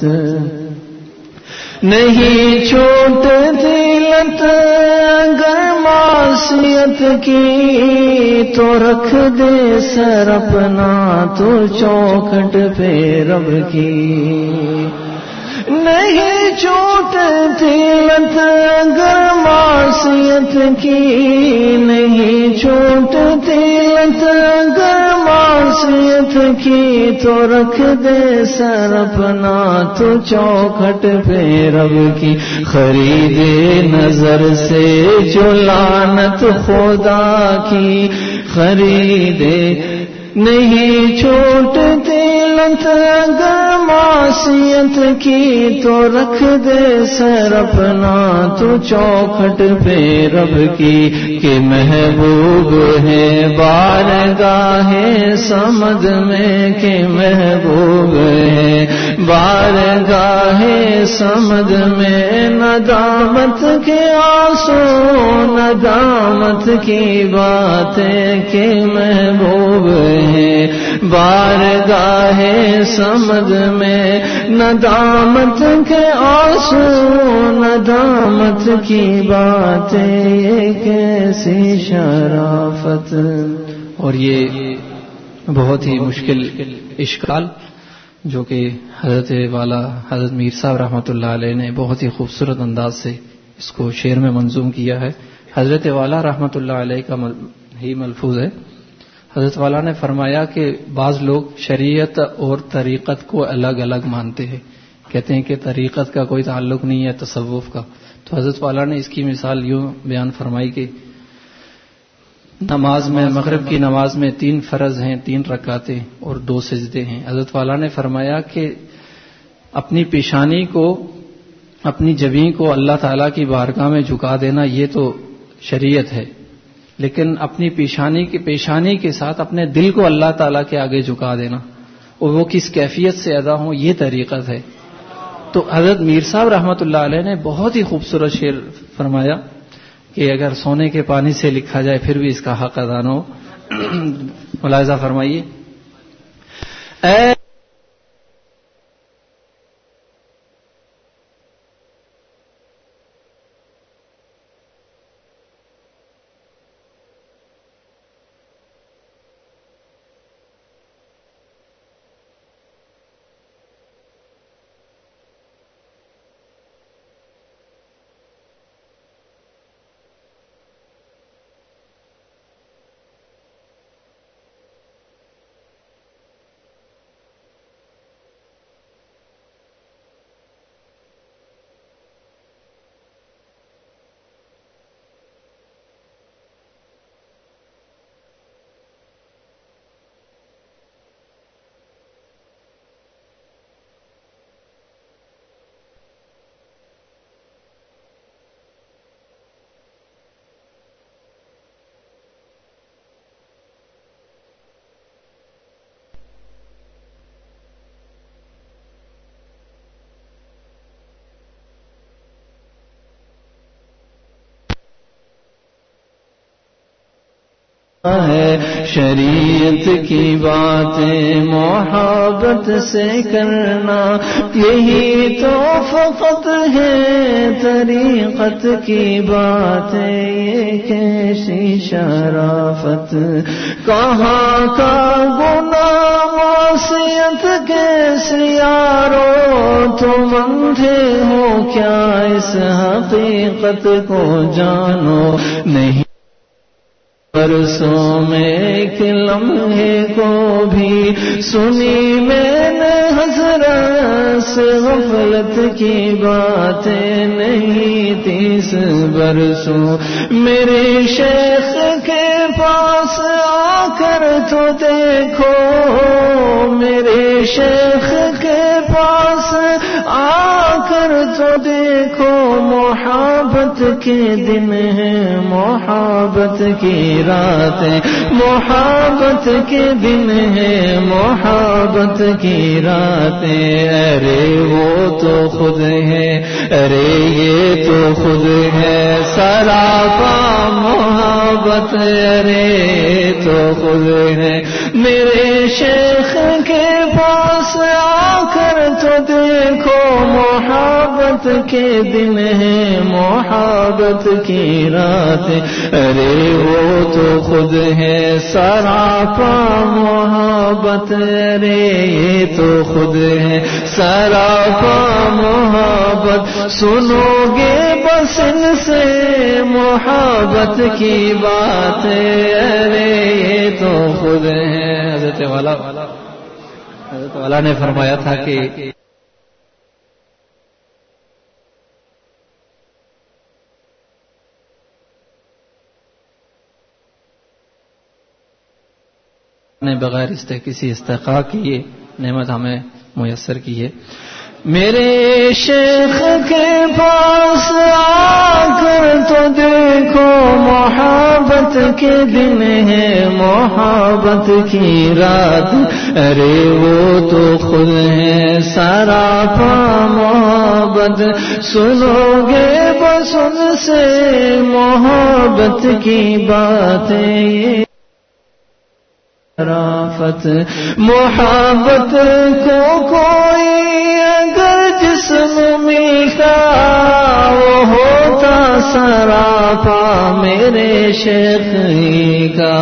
نہیں چھوٹتی لت اگر معصیت کی تو رکھ دے سر اپنا تو چوکھٹ پہ رب کی. نہیں چھوٹتی لت اگر معصیت کی نہیں چھوٹتی لت اگر معصیت کی تو رکھ دے سر اپنا تو چوکھٹ پہ رب کی. خریدے نظر سے جو لعنت خدا کی خریدے نہیں چھوٹتی لت اگر معصیت کی تو رکھ دے سر اپنا تو چوکھٹ پہ رب کی. کہ محبوب ہے بارگاہ صمد میں کہ محبوب ہے بارگاہ صمد میں ندامت کے آنسو ندامت کی باتیں کہ محبوب ہے بارگاہ صمد میں ندامت کے آنسو ندامت کی باتیں یہ کیسی شرافت. اور یہ بہت ہی مشکل اشکال جو کہ حضرت والا حضرت میر صاحب رحمۃ اللہ علیہ نے بہت ہی خوبصورت انداز سے اس کو شعر میں منظوم کیا ہے. حضرت والا رحمۃ اللہ علیہ کا ہی ملفوظ ہے. حضرت والا نے فرمایا کہ بعض لوگ شریعت اور طریقت کو الگ الگ مانتے ہیں، کہتے ہیں کہ طریقت کا کوئی تعلق نہیں ہے تصوف کا. تو حضرت والا نے اس کی مثال یوں بیان فرمائی کہ نماز میں، مغرب کی نماز میں تین فرض ہیں، تین رکعتیں اور دو سجدے ہیں. حضرت والا نے فرمایا کہ اپنی پیشانی کو، اپنی جبین کو اللہ تعالیٰ کی بارگاہ میں جھکا دینا یہ تو شریعت ہے، لیکن اپنی پیشانی کی پیشانی کے ساتھ اپنے دل کو اللہ تعالیٰ کے آگے جھکا دینا اور وہ کس کیفیت سے ادا ہوں یہ طریقت ہے. تو حضرت میر صاحب رحمۃ اللہ علیہ نے بہت ہی خوبصورت شعر فرمایا کہ اگر سونے کے پانی سے لکھا جائے پھر بھی اس کا حق ادا نہ ہو. ملاحظہ فرمائیے. اے ہے شریعت کی باتیں محبت سے کرنا، یہی تو فقط ہے طریقت کی باتیں. یہ کیسی شرافت، کہاں کا گناہ معصیت کیسی یارو، تم اندھے ہو کیا اس حقیقت کو جانو. نہیں برسوں میں ایک لمحے کو بھی سنی میں نے حضرت سے غفلت کی باتیں نہیں. تیس برسوں میرے شیخ کے پاس آ کر تو دیکھو، میرے شیخ کے پاس آ کر تو دیکھو، محبت کے دن ہیں، محبت کی راتیں، محبت کے دن ہیں، محبت کی راتیں. ارے وہ تو خود ہے، ارے یہ تو خود ہے سراپا محبت، ارے تو خود ہے. میرے شیخ کے پاس آ کر تو دیکھو، محبت کے دن ہیں، محبت کی راتیں. ارے وہ تو خود ہے سراپا محبت، ارے یہ تو خود ہے سراپا محبت. سنو گے بس ان سے محبت کی باتیں، ارے یہ تو خود ہے. حضرت والا حضرت والا نے فرمایا تھا کہ نے بغیر کسی استحقاق کی یہ نعمت ہمیں میسر کی ہے. میرے شیخ کے پاس آ کر تو دیکھو، محبت کے دن ہے، محبت کی رات. ارے وہ تو خود ہے سراپا محبت. سنو گے بس ان سے محبت کی باتیں. شرافت محبت کو کوئی اگر جسم ملتا، وہ ہوتا سراپا میرے شیخ کا.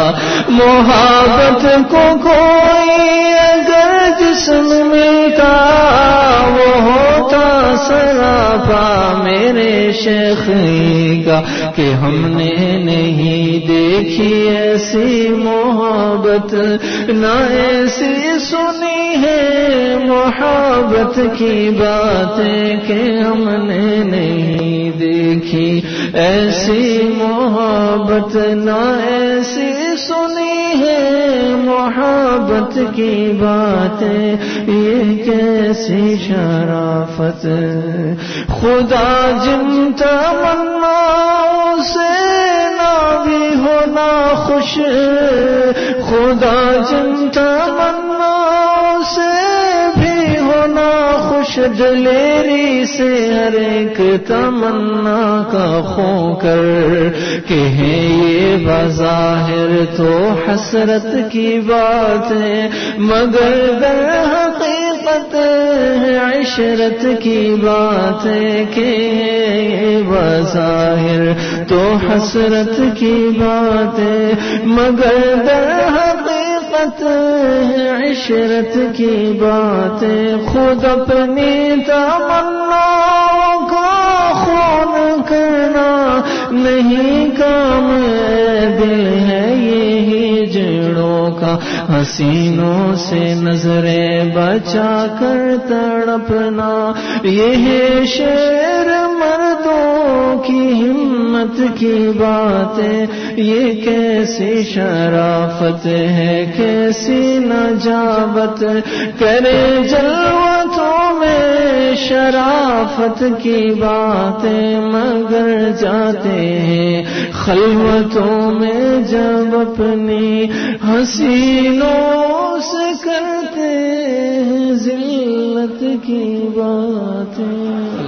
محبت کو کوئی اگر جسم ملتا، وہ ہوتا سراپا میرے شیخ کا کہ ہم نے نہیں دیکھی ایسی محبت، نہ ایسی سنی ہے محبت کی باتیں کہ ہم نے نہیں دیکھی ایسی محبت، نہ ایسی سنی ہے محبت کی باتیں، یہ کیسی شرافت، خدا جن تمناؤں سے نہ بھی ہونا خوش، خدا جن تمناؤں سے بھی ہونا خوش، دلیری سے ہر ایک تمنا کا خو کر کہ ہے یہ بظاہر تو حسرت کی بات ہے، مگر در حقیقت ہے عشرت کی بات ہے، کہ یہ بظاہر تو حسرت کی بات ہے، مگر در حقیقت ہے عشرت کی بات ہے، خود اپنی تمناؤں کا خون کرنا نہیں کام دل ہے، یہی جڑوں کا حسینوں سے نظریں بچا کر تڑپنا، یہ شعر مردوں کی ہمت کی بات ہے، یہ کیسی شرافت ہے، کیسی نجابت، کرے جلوتوں میں شرافت کی باتیں، مگر جاتے ہیں خلوتوں میں جب اپنی حسینوں سے کرتے ہیں ذلت کی باتیں۔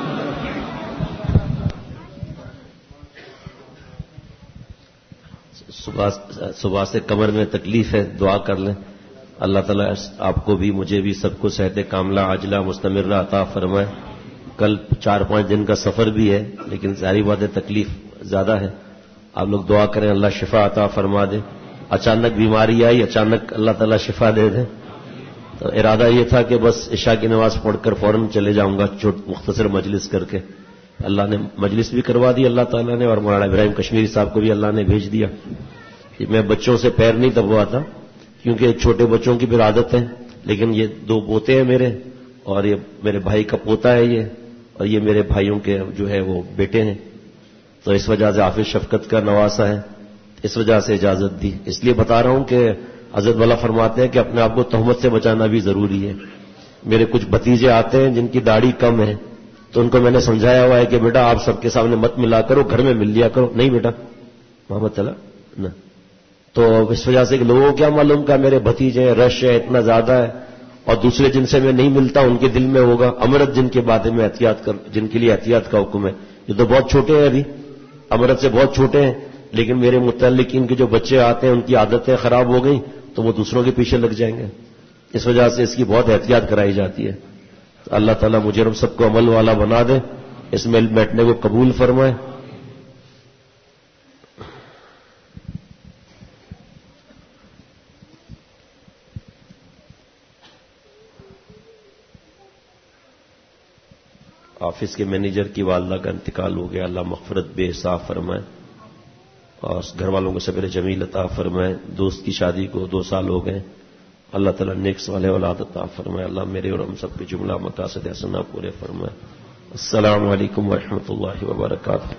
صبح صبح سے کمر میں تکلیف ہے، دعا کر لیں، اللہ تعالیٰ آپ کو بھی مجھے بھی سب کو صحت کاملہ عاجلہ مستمرہ عطا فرمائے۔ کل چار پانچ دن کا سفر بھی ہے، لیکن ظاہری بات ہے تکلیف زیادہ ہے، آپ لوگ دعا کریں اللہ شفا عطا فرما دے۔ اچانک بیماری آئی، اچانک اللہ تعالیٰ شفا دے دے، تو ارادہ یہ تھا کہ بس عشاء کی نماز پڑھ کر فوراً چلے جاؤں گا، چھوٹ مختصر مجلس کر کے۔ اللہ نے مجلس بھی کروا دی اللہ تعالیٰ نے، اور مولانا ابراہیم کشمیری صاحب کو بھی اللہ نے بھیج دیا۔ میں بچوں سے پیر نہیں دبواتا کیونکہ چھوٹے بچوں کی پھر عادت ہے، لیکن یہ دو پوتے ہیں میرے، اور یہ میرے بھائی کا پوتا ہے یہ، اور یہ میرے بھائیوں کے جو ہے وہ بیٹے ہیں، تو اس وجہ سے حافظ شفقت کا نواسا ہے، اس وجہ سے اجازت دی۔ اس لیے بتا رہا ہوں کہ حضرت والا فرماتے ہیں کہ اپنے آپ کو تہمت سے بچانا بھی ضروری ہے۔ میرے کچھ بھتیجے آتے ہیں جن کی داڑھی کم ہے، تو ان کو میں نے سمجھایا ہوا ہے کہ بیٹا آپ سب کے سامنے مت ملا کرو، گھر میں مل لیا کرو۔ نہیں بیٹا محمد چلا نہ، تو اس وجہ سے کہ لوگوں کو کیا معلوم کہ میرے بھتیجے رش ہے اتنا زیادہ ہے، اور دوسرے جن سے میں نہیں ملتا ان کے دل میں ہوگا امرت جن کے بارے میں احتیاط کر، جن کے لیے احتیاط کا حکم ہے۔ یہ تو بہت چھوٹے ہیں ابھی، امرت سے بہت چھوٹے ہیں، لیکن میرے متعلق ان کے جو بچے آتے ہیں ان کی عادتیں خراب ہو گئی تو وہ دوسروں کے پیچھے لگ جائیں گے، اس وجہ سے اس کی بہت احتیاط کرائی جاتی ہے۔ اللہ تعالیٰ مجھے ہم سب کو عمل والا بنا دے، اس میں بیٹھنے کو قبول فرمائے۔ آفس کے مینیجر کی والدہ کا انتقال ہو گیا، اللہ مغفرت بے حساب فرمائے، اور گھر والوں کو صبر جمیل عطا فرمائے۔ دوست کی شادی کو دو سال ہو گئے، اللہ تعالیٰ نیک صالح اولاد عطا فرمائے، اللہ میرے اور ہم سب کے جملہ مقاصد حسنہ پورے فرمائے۔ السلام علیکم ورحمۃ اللہ وبرکاتہ۔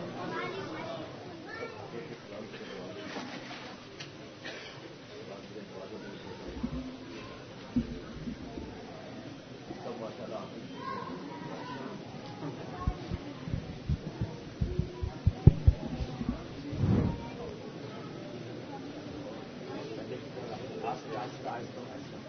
آہستہ آہستہ آہستہ